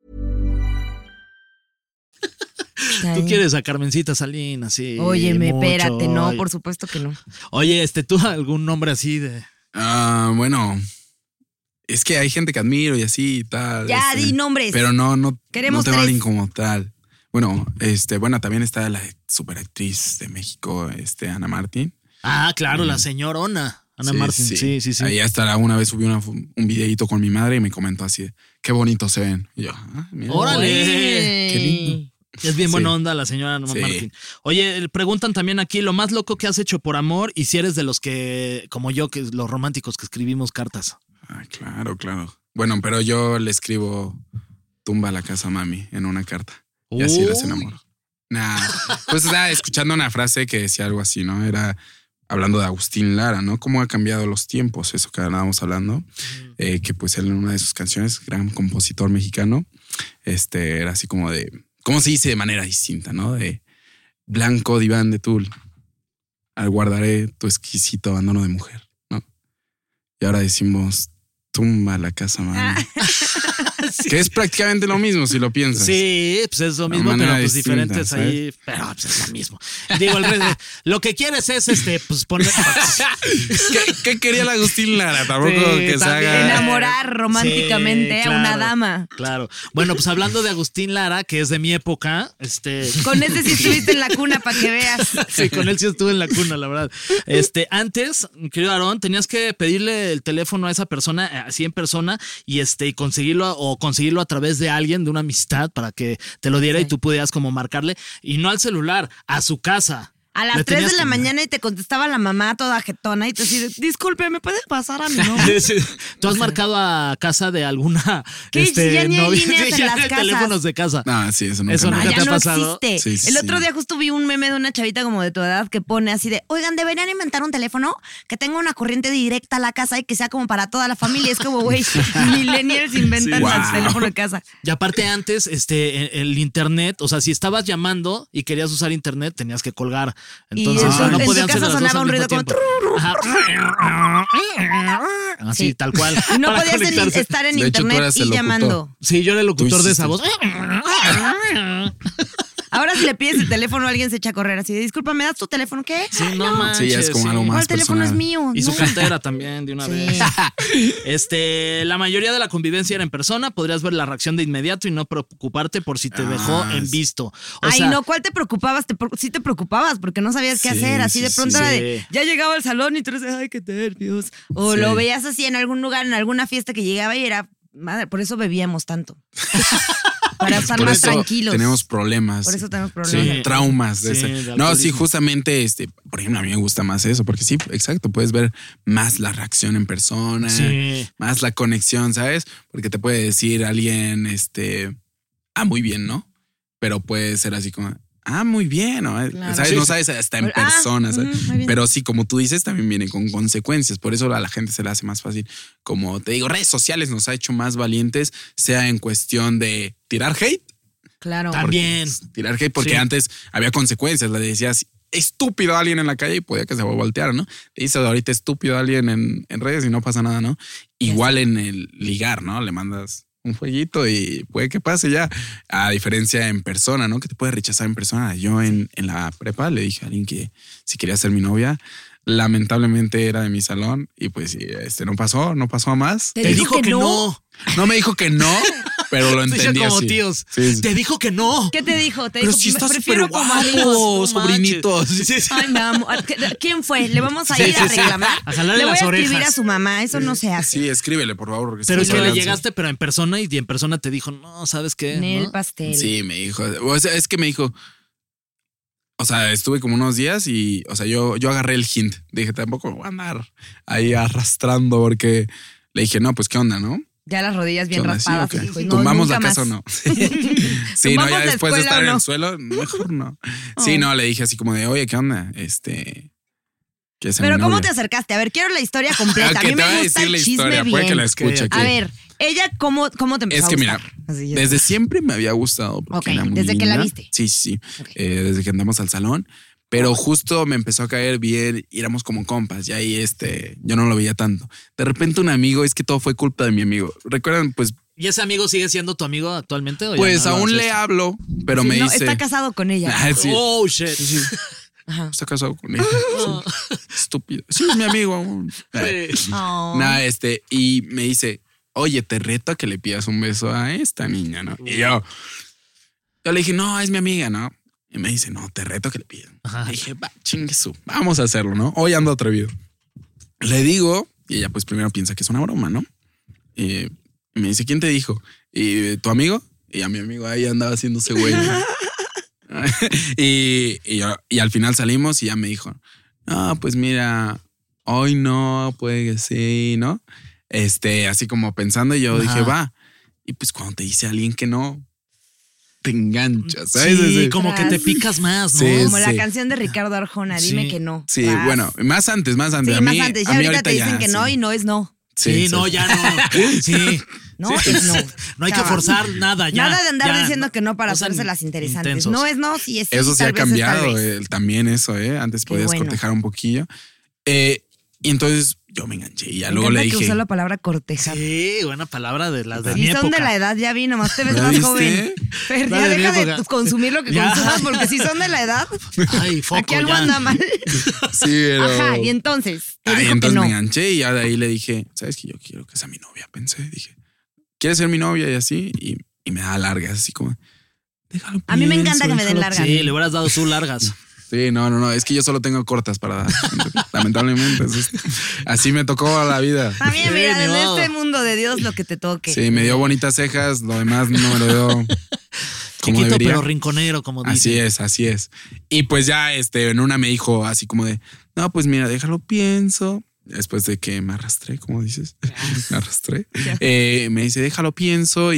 Tú quieres a Carmencita Salinas, sí. Óyeme, mucho. espérate, no, Oye. por supuesto que no. Oye, ¿tú algún nombre así de...? Bueno, es que hay gente que admiro y así y tal. Ya, di nombres. Pero no Queremos tengo a tres. alguien como tal. Bueno, también está la superactriz de México, Ana Martín. Ah, claro, la señorona. Ana Martín, sí. Ahí hasta una vez subí un videíto con mi madre y me comentó así, de, qué bonitos se ven. Y yo, mira. ¡Órale! Qué lindo. Es bien buena Sí. onda la señora Ana Sí. Martín. Oye, preguntan también aquí, lo más loco que has hecho por amor y si eres de los que, como yo, que los románticos que escribimos cartas. Ah, claro. Bueno, pero yo le escribo tumba la casa mami en una carta. Y así las enamoro. Pues estaba escuchando una frase que decía algo así, ¿no? Era hablando de Agustín Lara, ¿no? Cómo ha cambiado los tiempos, eso que andábamos hablando. Que pues él en una de sus canciones, gran compositor mexicano, era así como de, ¿cómo se dice de manera distinta, no? De blanco diván de tul, aguardaré tu exquisito abandono de mujer, ¿no? Y ahora decimos, tumba la casa mami. Que es prácticamente lo mismo si lo piensas. Sí, pues es lo De mismo, pero manera pues distinta, diferentes ¿sabes? ahí. Pero pues es lo mismo. Digo, lo que quieres es pues poner. ¿Qué quería la Agustín Lara? Tampoco Sí, que se también. haga. Enamorar románticamente Sí, a una claro, dama. Claro. Bueno, pues hablando de Agustín Lara, que es de mi época, Con ese sí estuviste en la cuna para que veas. Sí, con él sí estuve en la cuna, la verdad. Antes, mi querido Aarón, tenías que pedirle el teléfono a esa persona, así en persona, y conseguirlo a través de alguien, de una amistad, para que te lo diera y tú pudieras como marcarle, y no al celular, a su casa. A Le las 3 tenías de la que- mañana y te contestaba la mamá toda jetona y te decía, disculpe, ¿me puede pasar a mi novio? Sí. ¿Tú has marcado a casa de alguna ¿Qué? Si ya ni hay novia? líneas Sí, en ya las no hay casas. teléfonos de casa. No, sí, eso nunca. Eso me- nunca Ah, te ya ha no pasado. existe. Sí, sí, El otro sí. día justo vi un meme de una chavita como de tu edad que pone así de, oigan, deberían inventar un teléfono que tenga una corriente directa a la casa y que sea como para toda la familia. Es como, güey, millennials inventan Sí. el Wow. teléfono de casa. Y aparte antes, el internet, o sea, si estabas llamando y querías usar internet, tenías que colgar. Entonces, en o sea, tu- no en tu podían casa ser las dos sonaba al un mismo ruido como tiempo. Ajá. Así, Sí. tal cual. Y no para podías conectarse. estar en De hecho, tú internet eras el y locutor. llamando. Sí, yo era el locutor Tú de esa hiciste. voz. Ahora si le pides el teléfono alguien se echa a correr así de, disculpa, ¿me das tu teléfono? ¿Qué? Sí, Ay, no manches. Sí, ya es como algo ¿Cuál más teléfono es personal. mío? Y su No. cartera también, de una Sí. vez. La mayoría de la convivencia era en persona. Podrías ver la reacción de inmediato y no preocuparte por si te dejó en sí. visto. O Ay, sea, no, ¿cuál te preocupabas? Sí te preocupabas porque no sabías qué Sí, hacer. Así sí, de pronto sí. era de, ya llegaba al salón y tú eres de, ay, qué nervios. O Sí. lo veías así en algún lugar, en alguna fiesta que llegaba y era, madre, por eso bebíamos tanto. Para estar Por más eso tranquilos. tenemos problemas. Por eso tenemos problemas. Sí. Traumas de Sí, ese. de No, sí, alcoholismo. justamente, por ejemplo, a mí me gusta más eso, porque sí, exacto, puedes ver más la reacción en persona, Sí. más la conexión, ¿sabes? Porque te puede decir alguien, muy bien, ¿no? Pero puede ser así como, muy bien, ¿no? Claro. ¿Sabes? Sí, No sí. sabes hasta en Ah, persona, ¿sabes? muy bien. Pero sí, como tú dices, también viene con consecuencias. Por eso a la gente se le hace más fácil. Como te digo, redes sociales nos ha hecho más valientes, sea en cuestión de tirar hate. Claro. También. Tirar hate, porque Sí. antes había consecuencias. Le decías estúpido a alguien en la calle y podía que se volteara, ¿no? Le dices ahorita estúpido a alguien en redes y no pasa nada, ¿no? Igual en el ligar, ¿no? Le mandas un fueguito y puede que pase ya. A diferencia en persona, ¿no? Que te puede rechazar en persona. Yo en la prepa le dije a alguien que si quería ser mi novia, lamentablemente era de mi salón y pues sí, no pasó a más. Te dijo que no. No me dijo que no, pero lo Se entendí como así. tíos. Sí. Te dijo que no. ¿Qué te dijo? Te Pero dijo, si estás prefiero súper como guapo, amigos. No sobrinito. manches. Sí, sí. Ay, mi amor. ¿Quién fue? Le vamos a Sí, ir a sí, sí. reclamar. A jalarle Le voy las a escribir orejas. a su mamá. Eso no se hace. Sí, escríbele, por favor. Porque Pero está es que le lanza. llegaste, pero en persona, y en persona te dijo, no, ¿sabes qué? En el ¿No? pastel. Sí, me dijo. O sea, es que me dijo. O sea, estuve como unos días y, o sea, yo agarré el hint. Dije, tampoco me voy a andar ahí arrastrando porque le dije, no, pues qué onda, ¿no? Ya las rodillas bien ¿Qué onda? ¿Sí raspadas. o qué? y dijo, no, ¿Tumbamos nunca la casa más. o no? Sí, no, ¿Tumbamos ya la después de escuela estar o en no? el suelo, mejor no. Sí, no, le dije así como de, oye, ¿qué onda? ¿Qué es mi Pero ¿cómo novia? te acercaste? A ver, quiero la historia completa. A mí Que te voy me a gusta decir la el chisme historia, puede que bien. la escuche aquí. A ver, ella, ¿cómo te empezó Es que a mira, gustar? Así, ya desde sabes. siempre me había gustado. Porque Ok, era muy desde que la linda. viste. Sí, sí, sí. Ok. Desde que andamos al salón. Pero justo me empezó a caer bien y éramos como compas. Y ahí yo no lo veía tanto. De repente un amigo, es que todo fue culpa de mi amigo. ¿Recuerdan? Pues, ¿Y ese amigo sigue siendo tu amigo actualmente? ¿O ya pues no aún hablas de le esto? hablo, pero Sí, me no, dice. está casado con ella. Ah, sí. Oh, shit. Ajá. Está casado con ella. Sí. Estúpido. Sí, es mi amigo aún. Sí. Oh. Nada, y me dice, oye, te reto a que le pidas un beso a esta niña, ¿no? Y yo le dije, no, es mi amiga, ¿no? Y me dice, no, te reto a que le pidas. Ajá. Le dije, va, chingue su, vamos a hacerlo, ¿no? Hoy ando atrevido. Le digo, y ella pues primero piensa que es una broma, ¿no? Y me dice, ¿quién te dijo? ¿Y tu amigo? Y a mi amigo ahí andaba haciéndose güey. y al final salimos y ya me dijo, no, pues mira, hoy no, puede que sí, ¿no? Así como pensando, y yo Ajá. dije, va. Y pues cuando te dice alguien que no, te enganchas, ¿sabes? Sí, Así. como que te picas más, ¿no? Sí, Como la sí. canción de Ricardo Arjona, dime Sí. que no. Sí, Vas. bueno, más antes. Sí, a más mí, antes. a Ya mí ahorita te dicen ya, que no sí. y no es no. Sí, no, ya no. Sí. No Sí. es no. No hay que Ya va. forzar nada, ya. Nada de andar ya. diciendo que no para No sean hacerse las interesantes. intensos. No es no, sí es sí. Eso sí tal ha vez es tal cambiado, vez. también eso, ¿eh? Antes Qué podías bueno. cortejar un poquillo. Y entonces yo me enganché y ya Me luego le encanta que dije. usó la palabra cortejar. Sí, buena palabra de las de mi Si son época. de la edad, ya vi, nomás te ves ¿Ya más viste? joven. Pero La ya de mi deja de época. consumir lo que Ya. consumas, porque si son de la edad, Ay, foco, aquí algo ya. anda mal. Sí, pero. Ajá, y entonces, te Ah, y dijo que entonces no. me enganché y ya de ahí le dije, ¿sabes qué? Yo quiero que sea mi novia. Pensé, dije, ¿quieres ser mi novia? Y así. Y me da largas, así como, déjalo. A mí me encanta que me den déjalo largas. Sí, le hubieras dado sus largas. Sí, no, es que yo solo tengo cortas para dar. Lamentablemente. Así me tocó a la vida. También, Sí, mira, ni en modo. este mundo de Dios lo que te toque. Sí, me dio bonitas cejas, lo demás no me lo dio como Chiquito debería. pero rinconero, como dice. Así es. Y pues ya en una me dijo así como de, no, pues mira, déjalo pienso. Después de que me arrastré, como dices, me arrastré. Me dice, déjalo pienso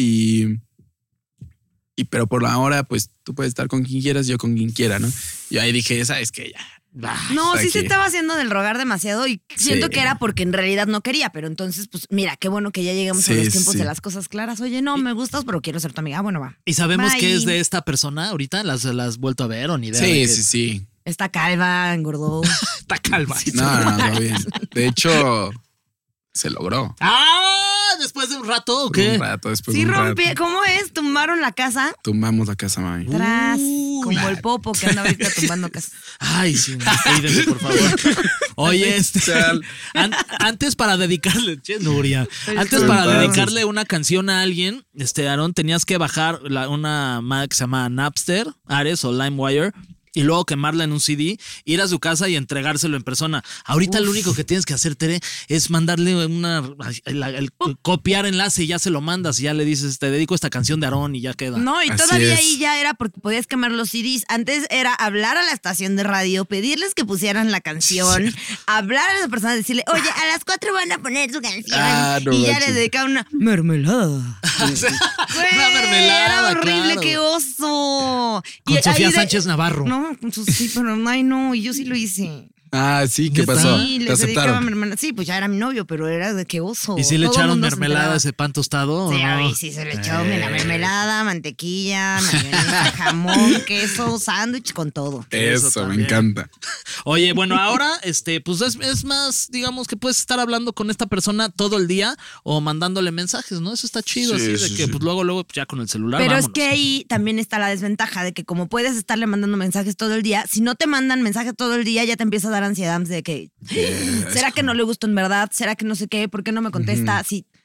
pero por ahora, pues tú puedes estar con quien quieras, yo con quien quiera, ¿no? Y ahí dije, ¿sabes qué? Ya. No, sí Aquí. se estaba haciendo del rogar demasiado y siento Sí. que era porque en realidad no quería, pero entonces, pues mira, qué bueno que ya llegamos a Sí, los tiempos sí. de las cosas claras. Oye, no, me gustas, pero quiero ser tu amiga. Ah, bueno, va. ¿Y sabemos Bye. qué es de esta persona ahorita? ¿Las has vuelto a ver o ni idea? Sí, de qué sí, es? sí. Está calva, engordó. Está calma. No, todo bien. De hecho, se logró. ¡Ah! ¿Después de un rato o qué? Un rato, después Sí de un rompí. rato. ¿Cómo es? ¿Tumbaron la casa? Tumbamos la casa, mami. Tras, Uy. como el popo que anda ahorita tumbando casa. Ay, sí, cuídense, por favor. Oye, antes para dedicarle, che, Nuria, antes para Entonces. dedicarle una canción a alguien, Aaron, tenías que bajar una madre que se llama Napster, Ares o LimeWire, y luego quemarla en un CD, ir a su casa y entregárselo en persona. Ahorita lo único que tienes que hacer, Tere, es mandarle copiar enlace y ya se lo mandas y ya le dices, te dedico esta canción de Aarón y ya queda. No, y Así todavía es. ahí ya era porque podías quemar los CDs. Antes era hablar a la estación de radio, pedirles que pusieran la canción, hablar a esa persona, decirle, oye, a las 4 van a poner su canción. No y ya manches. le dedicaban una mermelada. Güey, Una mermelada, era horrible, claro. qué oso. Con Y Sofía ahí Sánchez Navarro. No, con sí, pero ay no, y yo sí lo hice. Ah, sí, ¿qué ¿Neta? pasó? Sí, ¿Te les dedicaba aceptaron? mermelada. Sí, pues ya era mi novio, pero era de qué oso. ¿Y si le Todo echaron mundo se mermelada a enteraba. ese pan tostado? o Sí, no? a mí sí se le echó la mermelada, mantequilla, mayonesa, jamón, queso, sándwich con todo. Eso Eso, me también. encanta. Oye, bueno, ahora, pues es más, digamos que puedes estar hablando con esta persona todo el día o mandándole mensajes, ¿no? Eso está chido, Sí, así de sí, que sí. pues luego ya con el celular. Pero vámonos. es que ahí también está la desventaja de que como puedes estarle mandando mensajes todo el día, si no te mandan mensajes todo el día ya te empieza a dar ansiedad de que ¿será que no le gustó en verdad? ¿Será que no sé qué? ¿Por qué no me contesta? Si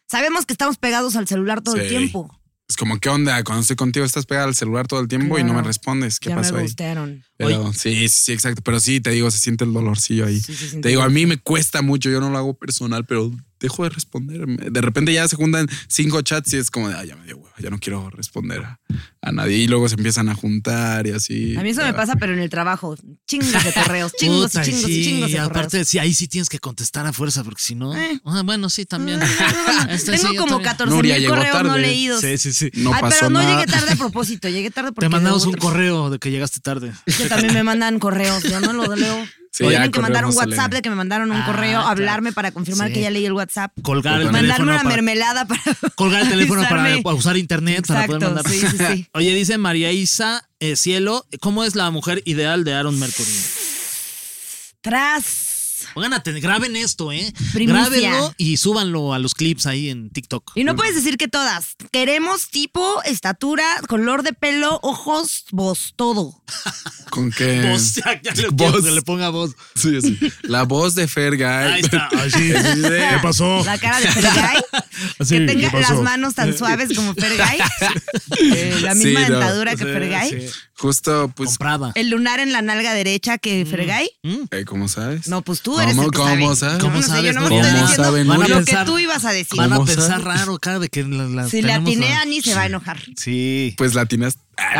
Sabemos que estamos pegados al celular todo el Sí. tiempo. Es como, ¿qué onda? Cuando estoy contigo estás pegada al celular todo el tiempo y no me Claro. respondes. ¿Qué Ya pasó me ahí? gustaron. Pero sí, exacto. Pero sí, te digo, se siente el dolorcillo ahí. Sí, se siente Te digo, a el mí me cuesta mucho, yo no lo hago personal, pero dejo de responder. De repente ya se juntan 5 chats y es como de, ya me dio huevo, ya no quiero responder a nadie. Y luego se empiezan a juntar y así. A mí eso me pasa, pero en el trabajo. Chingos de correos, chingos Puta, y chingos sí, y chingos de y aparte, correos. sí, ahí sí tienes que contestar a fuerza, porque si no. Bueno, sí, también. Este, sí, Tengo yo como también. 14 Nuria mil llegó correos no tarde. leídos. Sí, sí, sí. No Ay, pasó pero no nada. llegué tarde a propósito, llegué tarde porque Te mandamos un luego- correo de que llegaste tarde. Que también me mandan correos, yo no lo leo. Sí, O ya tienen que correos mandar un no se WhatsApp leen. de que me mandaron un correo, claro. hablarme para confirmar Sí. que ya leí el WhatsApp. Colgar el Mandarme teléfono una para, mermelada para colgar el teléfono para avisarme. usar internet para poder Exacto, mandar. sí, sí, sí. Oye, dice María Isa Cielo, ¿cómo es la mujer ideal de Aaron Mercury? Tras. Oigan, graben esto, Primicia. Grábenlo y súbanlo a los clips ahí en TikTok. Y no puedes decir que todas. Queremos tipo, estatura, color de pelo, ojos, voz, todo. ¿Con qué? Voz, ya le Voz. quiero que le ponga voz. Sí, sí. La voz de Fergay. Ahí está. Así. ¿Qué pasó? La cara de Fergay. Así, Que tenga ¿qué pasó? las manos tan suaves como Fergay. La Sí, misma no. dentadura que Sí, Fergay. sí. Justo, pues, Comprada. El lunar en la nalga derecha que Fergay. ¿cómo sabes? No, pues tú eres el que ¿Cómo sabe. sabes? ¿Cómo Yo no sé, sabes, yo no me Nuria? estoy ¿Cómo diciendo sabe Van a Nuria? lo que pensar- tú ibas a decir. Van a ¿Cómo pensar sabes? raro cada de que la Si le tenemos atiné a- a Ani se va a enojar. Sí. Pues latinas.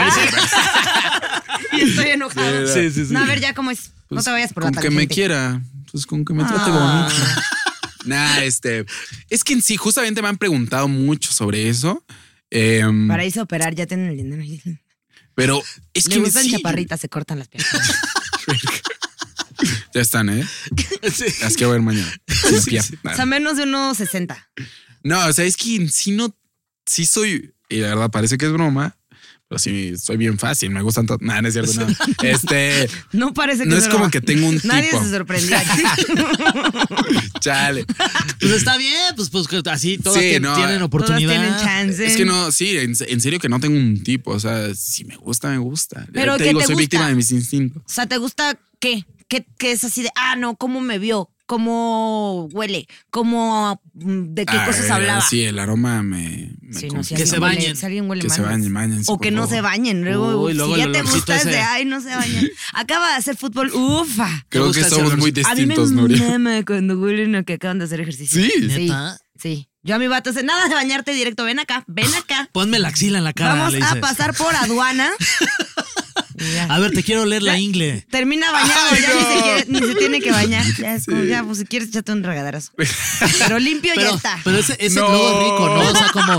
Y estoy enojado. Sí, sí, sí. No, a ver ya cómo es. No te vayas por la Con que me tangente. quiera. Pues con que me trate bonito. Nah, es que en sí, justamente me han preguntado mucho sobre eso. Para irse a operar ya tienen el dinero. Pero es Le que gustan sí, chaparritas, se cortan las piernas. ya están, ¿eh? Sí. Las que voy a ver mañana. Sin pie. O sea, menos de unos 60. No, o sea, es que en sí no. Sí soy. Y la verdad parece que es broma. Pero sí, soy bien fácil. Me gustan todos. Nah, no es cierto, no. No parece que No es como broma. que tengo un Nadie tipo. se sorprendió aquí. Chale. Pues está bien, pues que así todas Sí, tienen no, tienen Todas oportunidad. tienen chance. Es que no, sí, en serio que no tengo un tipo. O sea, si me gusta, me gusta. Pero te ¿qué digo, te soy gusta? víctima de mis instintos. O sea, ¿te gusta qué? ¿Qué es así de, no, cómo me vio? ¿Cómo huele? ¿Cómo, de qué cosas hablaba? Sí, el aroma me Sí, no, confunde. si Que alguien se huele- bañen. Si alguien huele Que mal. se bañen. O que no se bañen. Luego, Uy, luego si ya el te olorcito gusta es de, ese. no se bañan. Acaba de hacer fútbol, ufa. Creo gusta que ese somos olor? muy A mí me distintos, Nuria. mama cuando huelen a que acaban de hacer ejercicio. Sí. ¿Neta? Sí. Yo a mi vato, nada de bañarte directo, ven acá. Ponme la axila en la cara. Vamos le a dices. pasar por aduana. Y ya. A ver, te quiero leer la ingle. Termina bañado, Ay, ya no. ni se tiene que bañar. Ya es como, ya, pues si quieres, échate un regaderazo. Pero limpio ya está. Pero ese No. luego es rico, ¿no? O sea, como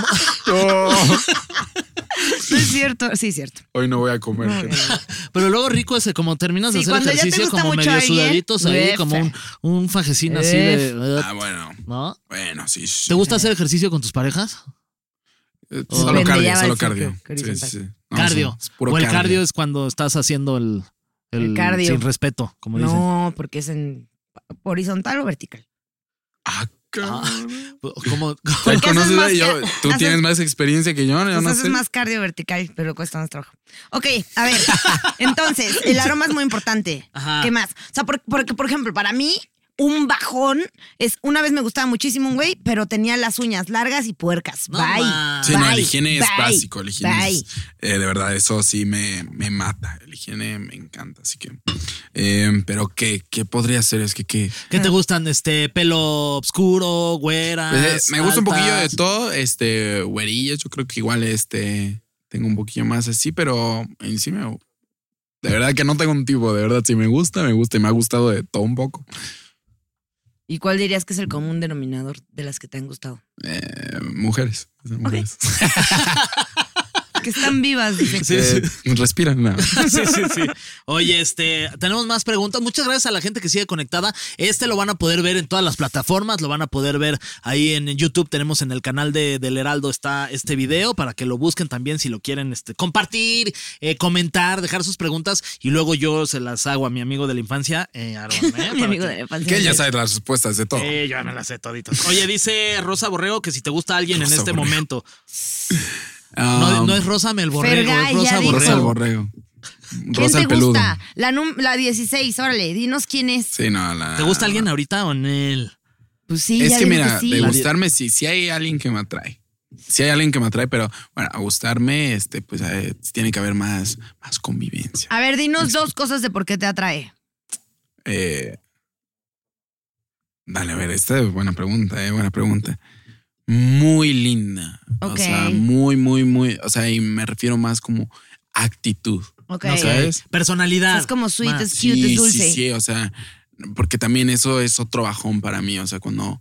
No es cierto. Sí, es cierto. Hoy no voy a comer. pero luego rico ese, como terminas de Sí, hacer cuando ya te ejercicio, gusta como mucho medio alguien, sudaditos ahí, como un fajecín así de. Bueno. ¿No? Bueno, sí. ¿Te gusta hacer ejercicio con tus parejas? Solo Depende, cardio, ya va a solo decir cardio. que Sí, horizontal. sí. No, Cardio. es puro O el cardio es cuando estás haciendo el cardio. sin respeto, como dicen. No, porque es en horizontal o vertical. Como, Porque ¿Conoces? haces más Tú haces- tienes más experiencia que yo, yo Pues no haces sé. más cardio vertical, pero cuesta más trabajo. Ok, a ver. Entonces, el aroma es muy importante. Ajá. ¿Qué más? O sea, porque, por ejemplo, para mí, un bajón es. Una vez me gustaba muchísimo un güey, pero tenía las uñas largas y puercas. No Bye. más. Sí, no, Bye, el higiene es bye, básico. El higiene bye. es, de verdad, eso sí me mata. El higiene me encanta, así que. Pero ¿qué podría ser? Es que ¿qué? ¿Qué te gustan? Pelo oscuro, güeras. Pues, me gusta un poquillo de altas? todo. Güerillas, yo creo que igual tengo un poquillo más así, pero en sí de verdad que no tengo un tipo, de verdad, si me gusta y me ha gustado de todo un poco. ¿Y cuál dirías que es el común denominador de las que te han gustado? Mujeres. Que están vivas, dice. Respiran. No. Sí, sí, sí. Oye, tenemos más preguntas. Muchas gracias a la gente que sigue conectada. Lo van a poder ver en todas las plataformas, lo van a poder ver ahí en YouTube. Tenemos en el canal del Heraldo está este video para que lo busquen también si lo quieren compartir, comentar, dejar sus preguntas y luego yo se las hago a mi amigo de la infancia, Aaron. Mi amigo de la infancia. Que él ya sabe las respuestas de todo. Yo me las sé toditas. Oye, dice Rosa Borrego que si te gusta alguien en Rosa este Borrego. momento. No es Rosa Melborrego, Fergay, es Rosa ya dijo. Rosa el Borrego. borrego. ¿Quién Rosa te el peludo. gusta? La 16, órale, dinos quién es. Sí, no, la. ¿Te gusta alguien ahorita o en él? Pues sí, Es ya que vieron mira, sí. de gustarme, sí hay alguien que me atrae. Sí hay alguien que me atrae, pero bueno, a gustarme, pues tiene que haber más convivencia. A ver, dinos 2 cosas de por qué te atrae. Dale, a ver, esta es buena pregunta. Muy linda. Ok. O sea, muy, o sea, y me refiero más como actitud. Ok. ¿No sabes? Personalidad. Es como sweet, Más. es cute, es dulce. Sí, o sea, porque también eso es otro bajón para mí. O sea, cuando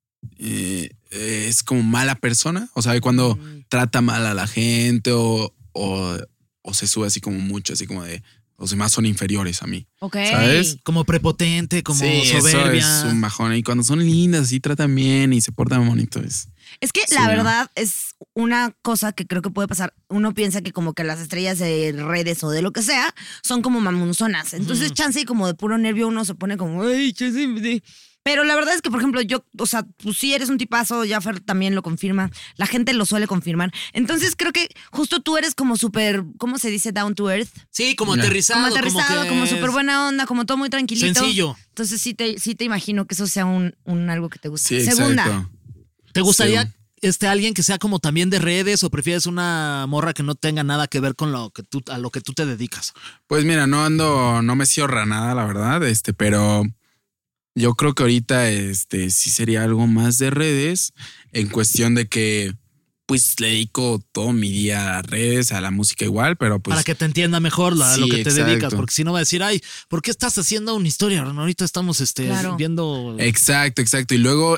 es como mala persona, o sea, cuando trata mal a la gente o se sube así como mucho, así como de los demás son inferiores a mí. Ok. ¿Sabes? Como prepotente, como Sí, soberbia. eso es un bajón. Y cuando son lindas y tratan bien y se portan bonito, Es que Sí, la ¿no? verdad es una cosa que creo que puede pasar. Uno piensa que como que las estrellas de redes o de lo que sea son como mamonzonas. Entonces, chance y como de puro nervio uno se pone como, ay, chance. Pero la verdad es que, por ejemplo, yo, o sea, pues sí eres un tipazo, Jaffer también lo confirma, la gente lo suele confirmar. Entonces creo que justo tú eres como súper, ¿cómo se dice? Down to earth. Sí, como Ya. aterrizado. Como súper buena onda, como todo muy tranquilito. Sencillo. Entonces sí te imagino que eso sea un algo que te gusta. Sí, Segunda. exacto. ¿Te gustaría Sí. alguien que sea como también de redes o prefieres una morra que no tenga nada que ver con a lo que tú te dedicas? Pues mira, no me cierra nada, la verdad, pero yo creo que ahorita sí sería algo más de redes en cuestión de que pues le dedico todo mi día a redes, a la música igual, pero pues Para que te entienda mejor a lo Sí, que te exacto. dedicas, porque si no va a decir, ay, ¿por qué estás haciendo una historia? Ahorita estamos Claro. viendo. Exacto. Y luego,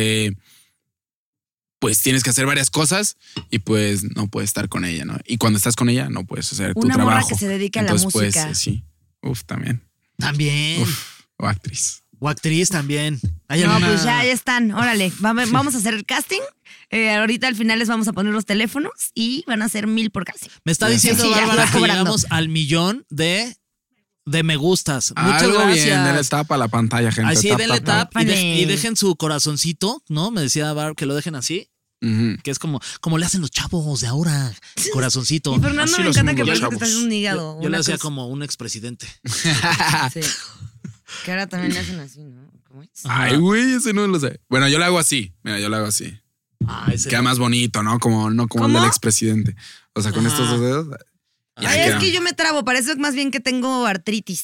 pues tienes que hacer varias cosas y pues no puedes estar con ella, ¿no? Y cuando estás con ella, no puedes hacer tu Una morra trabajo. que se dedica a la Entonces, música. Pues, sí. También. También. O actriz. O actriz también. ¿Hay No, alguna- pues ya están. Órale, vamos a hacer el casting. Ahorita al final les vamos a poner los teléfonos y van a ser 1,000 por casting. Me está diciendo Sí, ya Bárbara está que cobrando. llegamos al 1,000,000 de me gustas. Muchas Algo gracias. bien, denle tap a la pantalla, gente. Así, denle tap y, Tápale. y dejen su corazoncito, ¿no? Me decía Barb que lo dejen así, Ujú. que es como le hacen los chavos de ahora. Corazoncito. Y Fernando Así me lo encanta hacemos que los parece que chavos. está haciendo un hígado. Yo le una hacía cosa. como un expresidente. Sí. Que ahora también le hacen así, ¿no? ¿Cómo es? Ay, güey, ese no lo sé. Bueno, yo lo hago así. Mira, yo lo hago así. Ay, se- Queda más bonito, ¿no? Como el ¿Cómo? del expresidente. O sea, con Ajá. estos dos dedos. ya Ay, queda. es que yo me trabo, parece más bien que tengo artritis.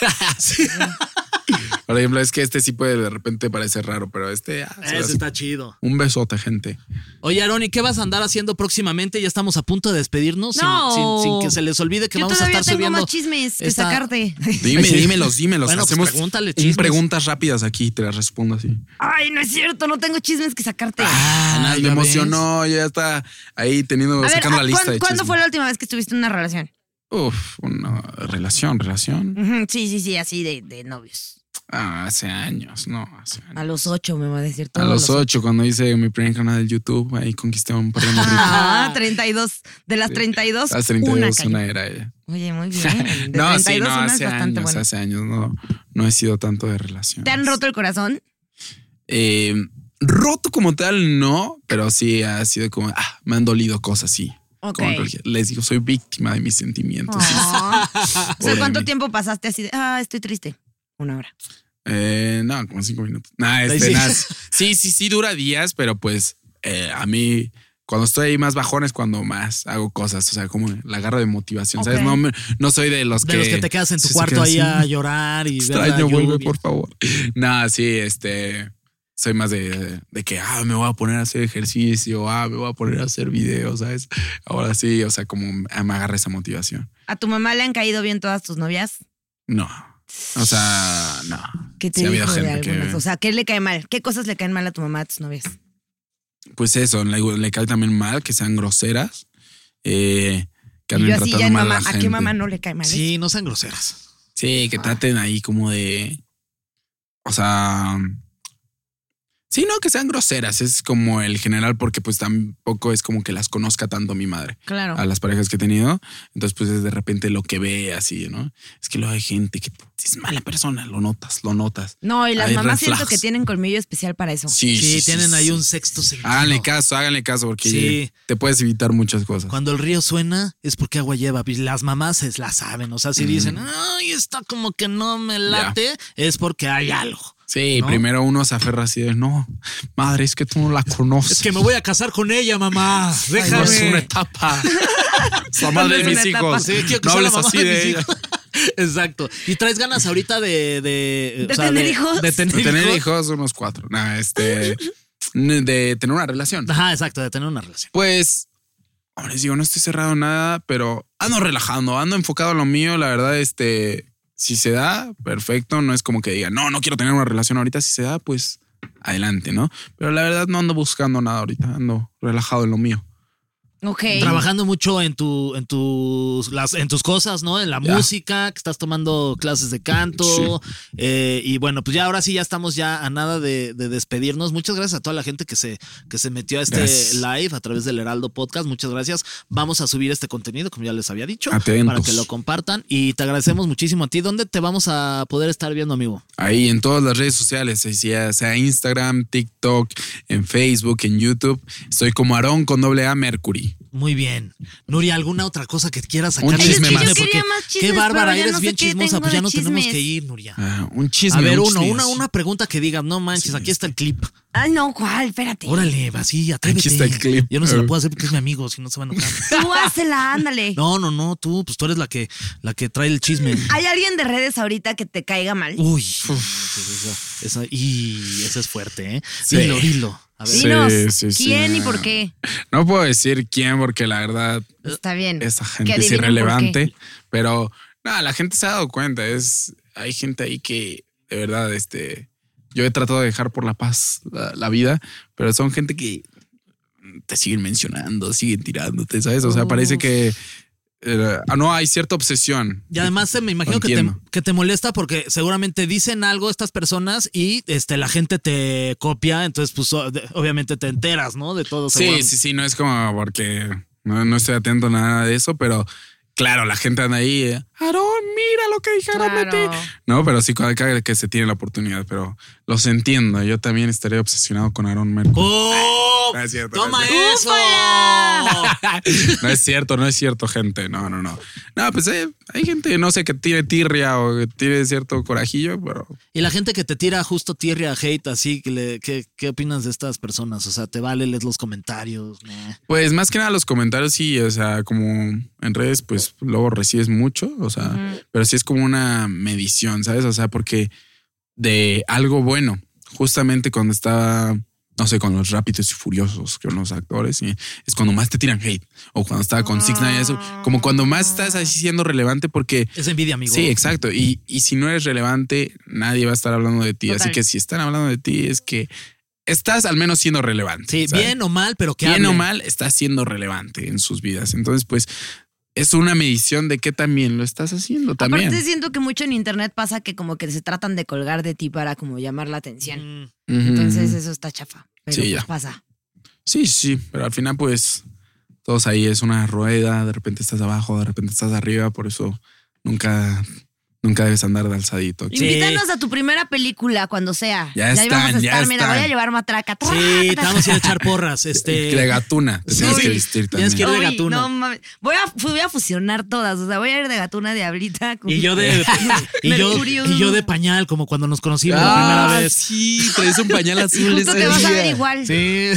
Por ejemplo, es que sí puede de repente parecer raro, pero se ve Ese así. está chido. Un besote, gente. Oye, Aaron, ¿y qué vas a andar haciendo próximamente? Ya estamos a punto de despedirnos sin- No. sin que se les olvide que Yo vamos a todavía estar tengo subiendo. más chismes que esta- sacarte. Dímelos. Bueno, pues Hacemos pregúntale chismes. preguntas rápidas aquí, te las respondo así. Ay, no es cierto, no tengo chismes que sacarte. Ah, ya me ves. emocionó, ya está ahí A ver, sacando la lista de ¿cuándo chismes. fue la última vez que estuviste en una relación? Una relación. Ujú, sí, así de novios. Hace años, hace años. A los 8 me va a decir A todo. los 8, cuando hice mi primer canal de YouTube, ahí conquisté un par de morritos. Ah, 32. De las 32, Las 32, cayó. una era ella. Oye, muy bien. De No, 32, sí, una es hace bastante años, buena. hace años. No he sido tanto de relación. ¿Te han roto el corazón? Roto como tal, no, pero sí ha sido como, me han dolido cosas, sí. Ok. Como les digo, soy víctima de mis sentimientos. Ah. O sea, Pobre de ¿cuánto mí. tiempo pasaste así de, estoy triste? 1 hora. No, como 5 minutos. Sí, dura días, pero pues a mí cuando estoy ahí más bajón es cuando más hago cosas, o sea, como la agarro de motivación, ¿sabes? Ok. No soy de los De que... los que te quedas en tu sí, se cuarto quedan ahí así, a llorar y ver la extraño, vuelve, lluvia. por favor. No, sí, soy más de que, me voy a poner a hacer ejercicio, me voy a poner a hacer videos, ¿sabes? Ahora sí, o sea, como me agarra esa motivación. ¿A tu mamá le han caído bien todas tus novias? No, o sea, no. ¿Qué te Sí ha dijo habido de gente algunas? que... O sea, ¿qué le cae mal? ¿Qué cosas le caen mal a tu mamá, a tus novias? Pues eso, le cae también mal que sean groseras, que Y anden yo así tratando ya en mal a mamá, la ¿a gente. qué mamá no le cae mal? Sí, no sean groseras. Sí, que traten ahí como de... O sea... Sí, no, que sean groseras, es como el general, porque pues tampoco es como que las conozca tanto mi madre. Claro. A las parejas que he tenido. Entonces, pues es de repente lo que ve así, ¿no? Es que luego hay gente que es mala persona, lo notas. No, y las Hay mamás red siento flags. que tienen colmillo especial para eso. Sí, tienen ahí un sexto sentido. Háganle caso, porque Sí. te puedes evitar muchas cosas. Cuando el río suena es porque agua lleva. Y las mamás la saben. O sea, si dicen, ay, está como que no me late, es porque hay algo. Sí, ¿no? primero uno se aferra así de, no, madre, es que tú no la conoces. Es que me voy a casar con ella, mamá. Ay, Déjame. no, es una etapa. Es la madre de Es mis una etapa. hijos. Sí, quiero que No sea la hables mamá así de de mis ella. hijos. Exacto. ¿Y traes ganas ahorita de tener hijos? De tener, De tener hijos. hijos, unos 4. No, de tener una relación. Ajá, exacto, de tener una relación. Pues, ahora les digo, no estoy cerrado en nada, pero ando relajando, ando enfocado en lo mío. La verdad, si se da, perfecto. No es como que diga, no quiero tener una relación ahorita. Si se da, pues adelante, ¿no? Pero la verdad no ando buscando nada ahorita, ando relajado en lo mío. Ok. Trabajando mucho en tus cosas, ¿no? En la Ya. música, que estás tomando clases de canto. Y bueno, pues ya ahora sí ya estamos ya a nada de despedirnos. Muchas gracias a toda la gente que se metió a este Gracias. live a través del Heraldo Podcast. Muchas gracias. Vamos a subir este contenido, como ya les había dicho, Atentos. para que lo compartan. Y te agradecemos muchísimo a ti. ¿Dónde te vamos a poder estar viendo, amigo? Ahí en todas las redes sociales, sea Instagram, TikTok, en Facebook, en YouTube. Estoy como Aarón con AA Mercury. Muy bien. Nuria, ¿alguna otra cosa que quieras sacar? Un del chisme más. Yo quería Porque más qué chismes, bárbara, pero ya eres no sé bien qué chismosa. tengo Pues ya de no tenemos chismes. que ir, Nuria. Un chisme. A ver, un uno, chisme. una pregunta que digas, no manches, aquí está el clip. Ay, no, ¿cuál? Espérate. Órale, así, atrévete. Aquí está el clip. Yo no se lo puedo hacer porque es mi amigo, si no se va a enojar. Tú hácela, ándale. No, tú, pues tú eres la que trae el chisme. ¿Hay alguien de redes ahorita que te caiga mal? Uy, esa es fuerte, ¿eh? Sí. Dilo. A ver. Sí. Dinos, sí. ¿quién y por qué? No puedo decir quién porque la verdad Está bien. esa Que gente es adivinen por irrelevante, qué. pero nada, la gente se ha dado cuenta. Hay gente ahí que de verdad, yo he tratado de dejar por la paz la vida, pero son gente que te siguen mencionando, siguen tirándote, ¿sabes? O sea, parece que no hay cierta obsesión. Y además me imagino Entiendo. que te molesta porque seguramente dicen algo estas personas y la gente te copia, entonces pues obviamente te enteras, ¿no? De todo. Sí, no es como porque no estoy atento a nada de eso, pero claro, la gente anda ahí, Aarón, mira lo que dijeron de Claro. ti. No, pero sí cada que se tiene la oportunidad, pero los entiendo. Yo también estaría obsesionado con Aarón Mercury. ¡Oh! No es cierto, ¡Toma no es eso! No es cierto, gente. No. No, pues hay gente, no sé, que tiene tirria o que tiene cierto corajillo, pero Y la gente que te tira justo tirria, hate, así, ¿qué opinas de estas personas? O sea, ¿te vale leer los comentarios? Nah. pues más que nada los comentarios sí, o sea, como en redes pues luego recibes mucho, o sea, pero sí es como una medición, ¿sabes? O sea, porque de algo bueno, justamente cuando estaba, no sé, con los Rápidos y Furiosos, con los actores, y es cuando más te tiran hate, o cuando estaba con 6ix9ine, eso, como cuando más estás así siendo relevante porque... Es envidia, amigo. Sí, exacto. Y si no eres relevante, nadie va a estar hablando de ti. Total. Así que si están hablando de ti, es que estás al menos siendo relevante. Sí, ¿sabes? bien o mal, pero que Bien o hablen. mal, estás siendo relevante en sus vidas. Entonces, pues, es una medición de que también lo estás haciendo también. Aparte siento que mucho en internet pasa que como que se tratan de colgar de ti para como llamar la atención. Mm. Ujú. Entonces eso está chafa. Pero Sí, pues ya. pasa. Sí, pero al final, pues, todos ahí es una rueda. De repente estás abajo, de repente estás arriba. Por eso nunca debes andar de alzadito. Sí. Invítanos a tu primera película cuando sea. Ya ahí vamos a están, ya estar. Mira, están. voy a llevar matraca. Sí, te vamos a ir a echar porras. De gatuna. Te tienes Sí. que vestir Tienes también. que ir de Uy, gatuna. no mames. Voy a fusionar todas. O sea, voy a ir de gatuna diablita. Con Y yo de Mercurio. y yo de pañal, como cuando nos conocimos la primera vez. Sí, traes un pañal azul. Justo ese te vas a día. ver igual. Sí.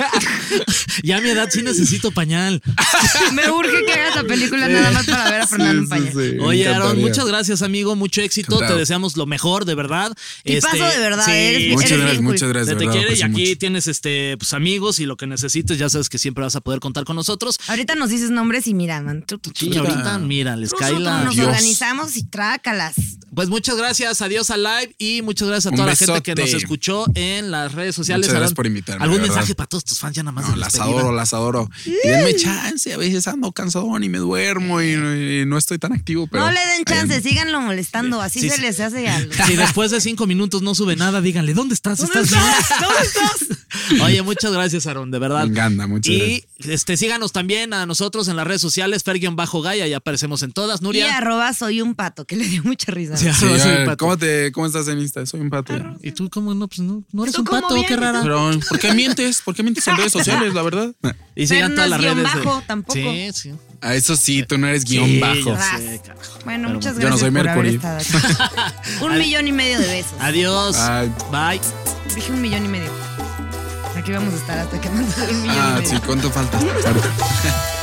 Ya a mi edad sí necesito pañal. Me urge que hagas la película nada más para ver a Fernando en pañal. Sí, me Oye, Aarón, encantaría. muchas gracias, amigo. Mucho éxito. Encantado. Te deseamos lo mejor, de verdad. Tipazo de verdad, eres Muchas bien gracias, cool. muchas gracias. Se de te verdad, quiere y aprecio aquí mucho. tienes pues amigos y lo que necesites, ya sabes que siempre vas a poder contar con nosotros. Ahorita nos dices nombres y mira, man. Sí, ahorita, mira, les cae Nosotros la. nos Dios. organizamos y trácalas. Pues muchas gracias, adiós al live y muchas gracias a Un toda la gente que besote. nos escuchó en las redes sociales. Muchas gracias Aarón, por invitarme, ¿algún de verdad. mensaje para todos tus fans ya nada más? No, de las despedida? las adoro. Y denme chance, a veces ando cansadón y me duermo y no estoy tan activo, pero... No le den chance, ahí ando. síganlo molestando. Así Sí, se sí. les hace algo. Si después de 5 minutos no sube nada, díganle, ¿dónde estás? ¿Estás bien? ¿Dónde estás? Oye, muchas gracias, Aarón, de verdad. Me encanta, muchas Y gracias. síganos también a nosotros en las redes sociales, Fer-Gay, ahí aparecemos en todas. Y Nuria. @soy un pato, que le dio mucha risa. Sí, Sí, arroba soy a ver, un pato. ¿cómo estás en Insta? Soy un pato. ya. ¿Y tú cómo no? Pues no eres ¿Tú un cómo pato, bien? qué rara. Pero, ¿por qué mientes? ¿Por qué mientes en redes sociales, la verdad? Y sigan no todas es las guión redes. bajo tampoco. Sí, sí. A eso sí, tú no eres guión bajo. yo Ras. sé, carajo. Bueno, Pero muchas yo no gracias soy por haber Mercury. estado aquí. 1,5 millones de besos. Adiós. Ay. Bye. Dije 1,5 millones. Aquí vamos a estar hasta que mandes 1,5 millones. Sí, ¿cuánto falta?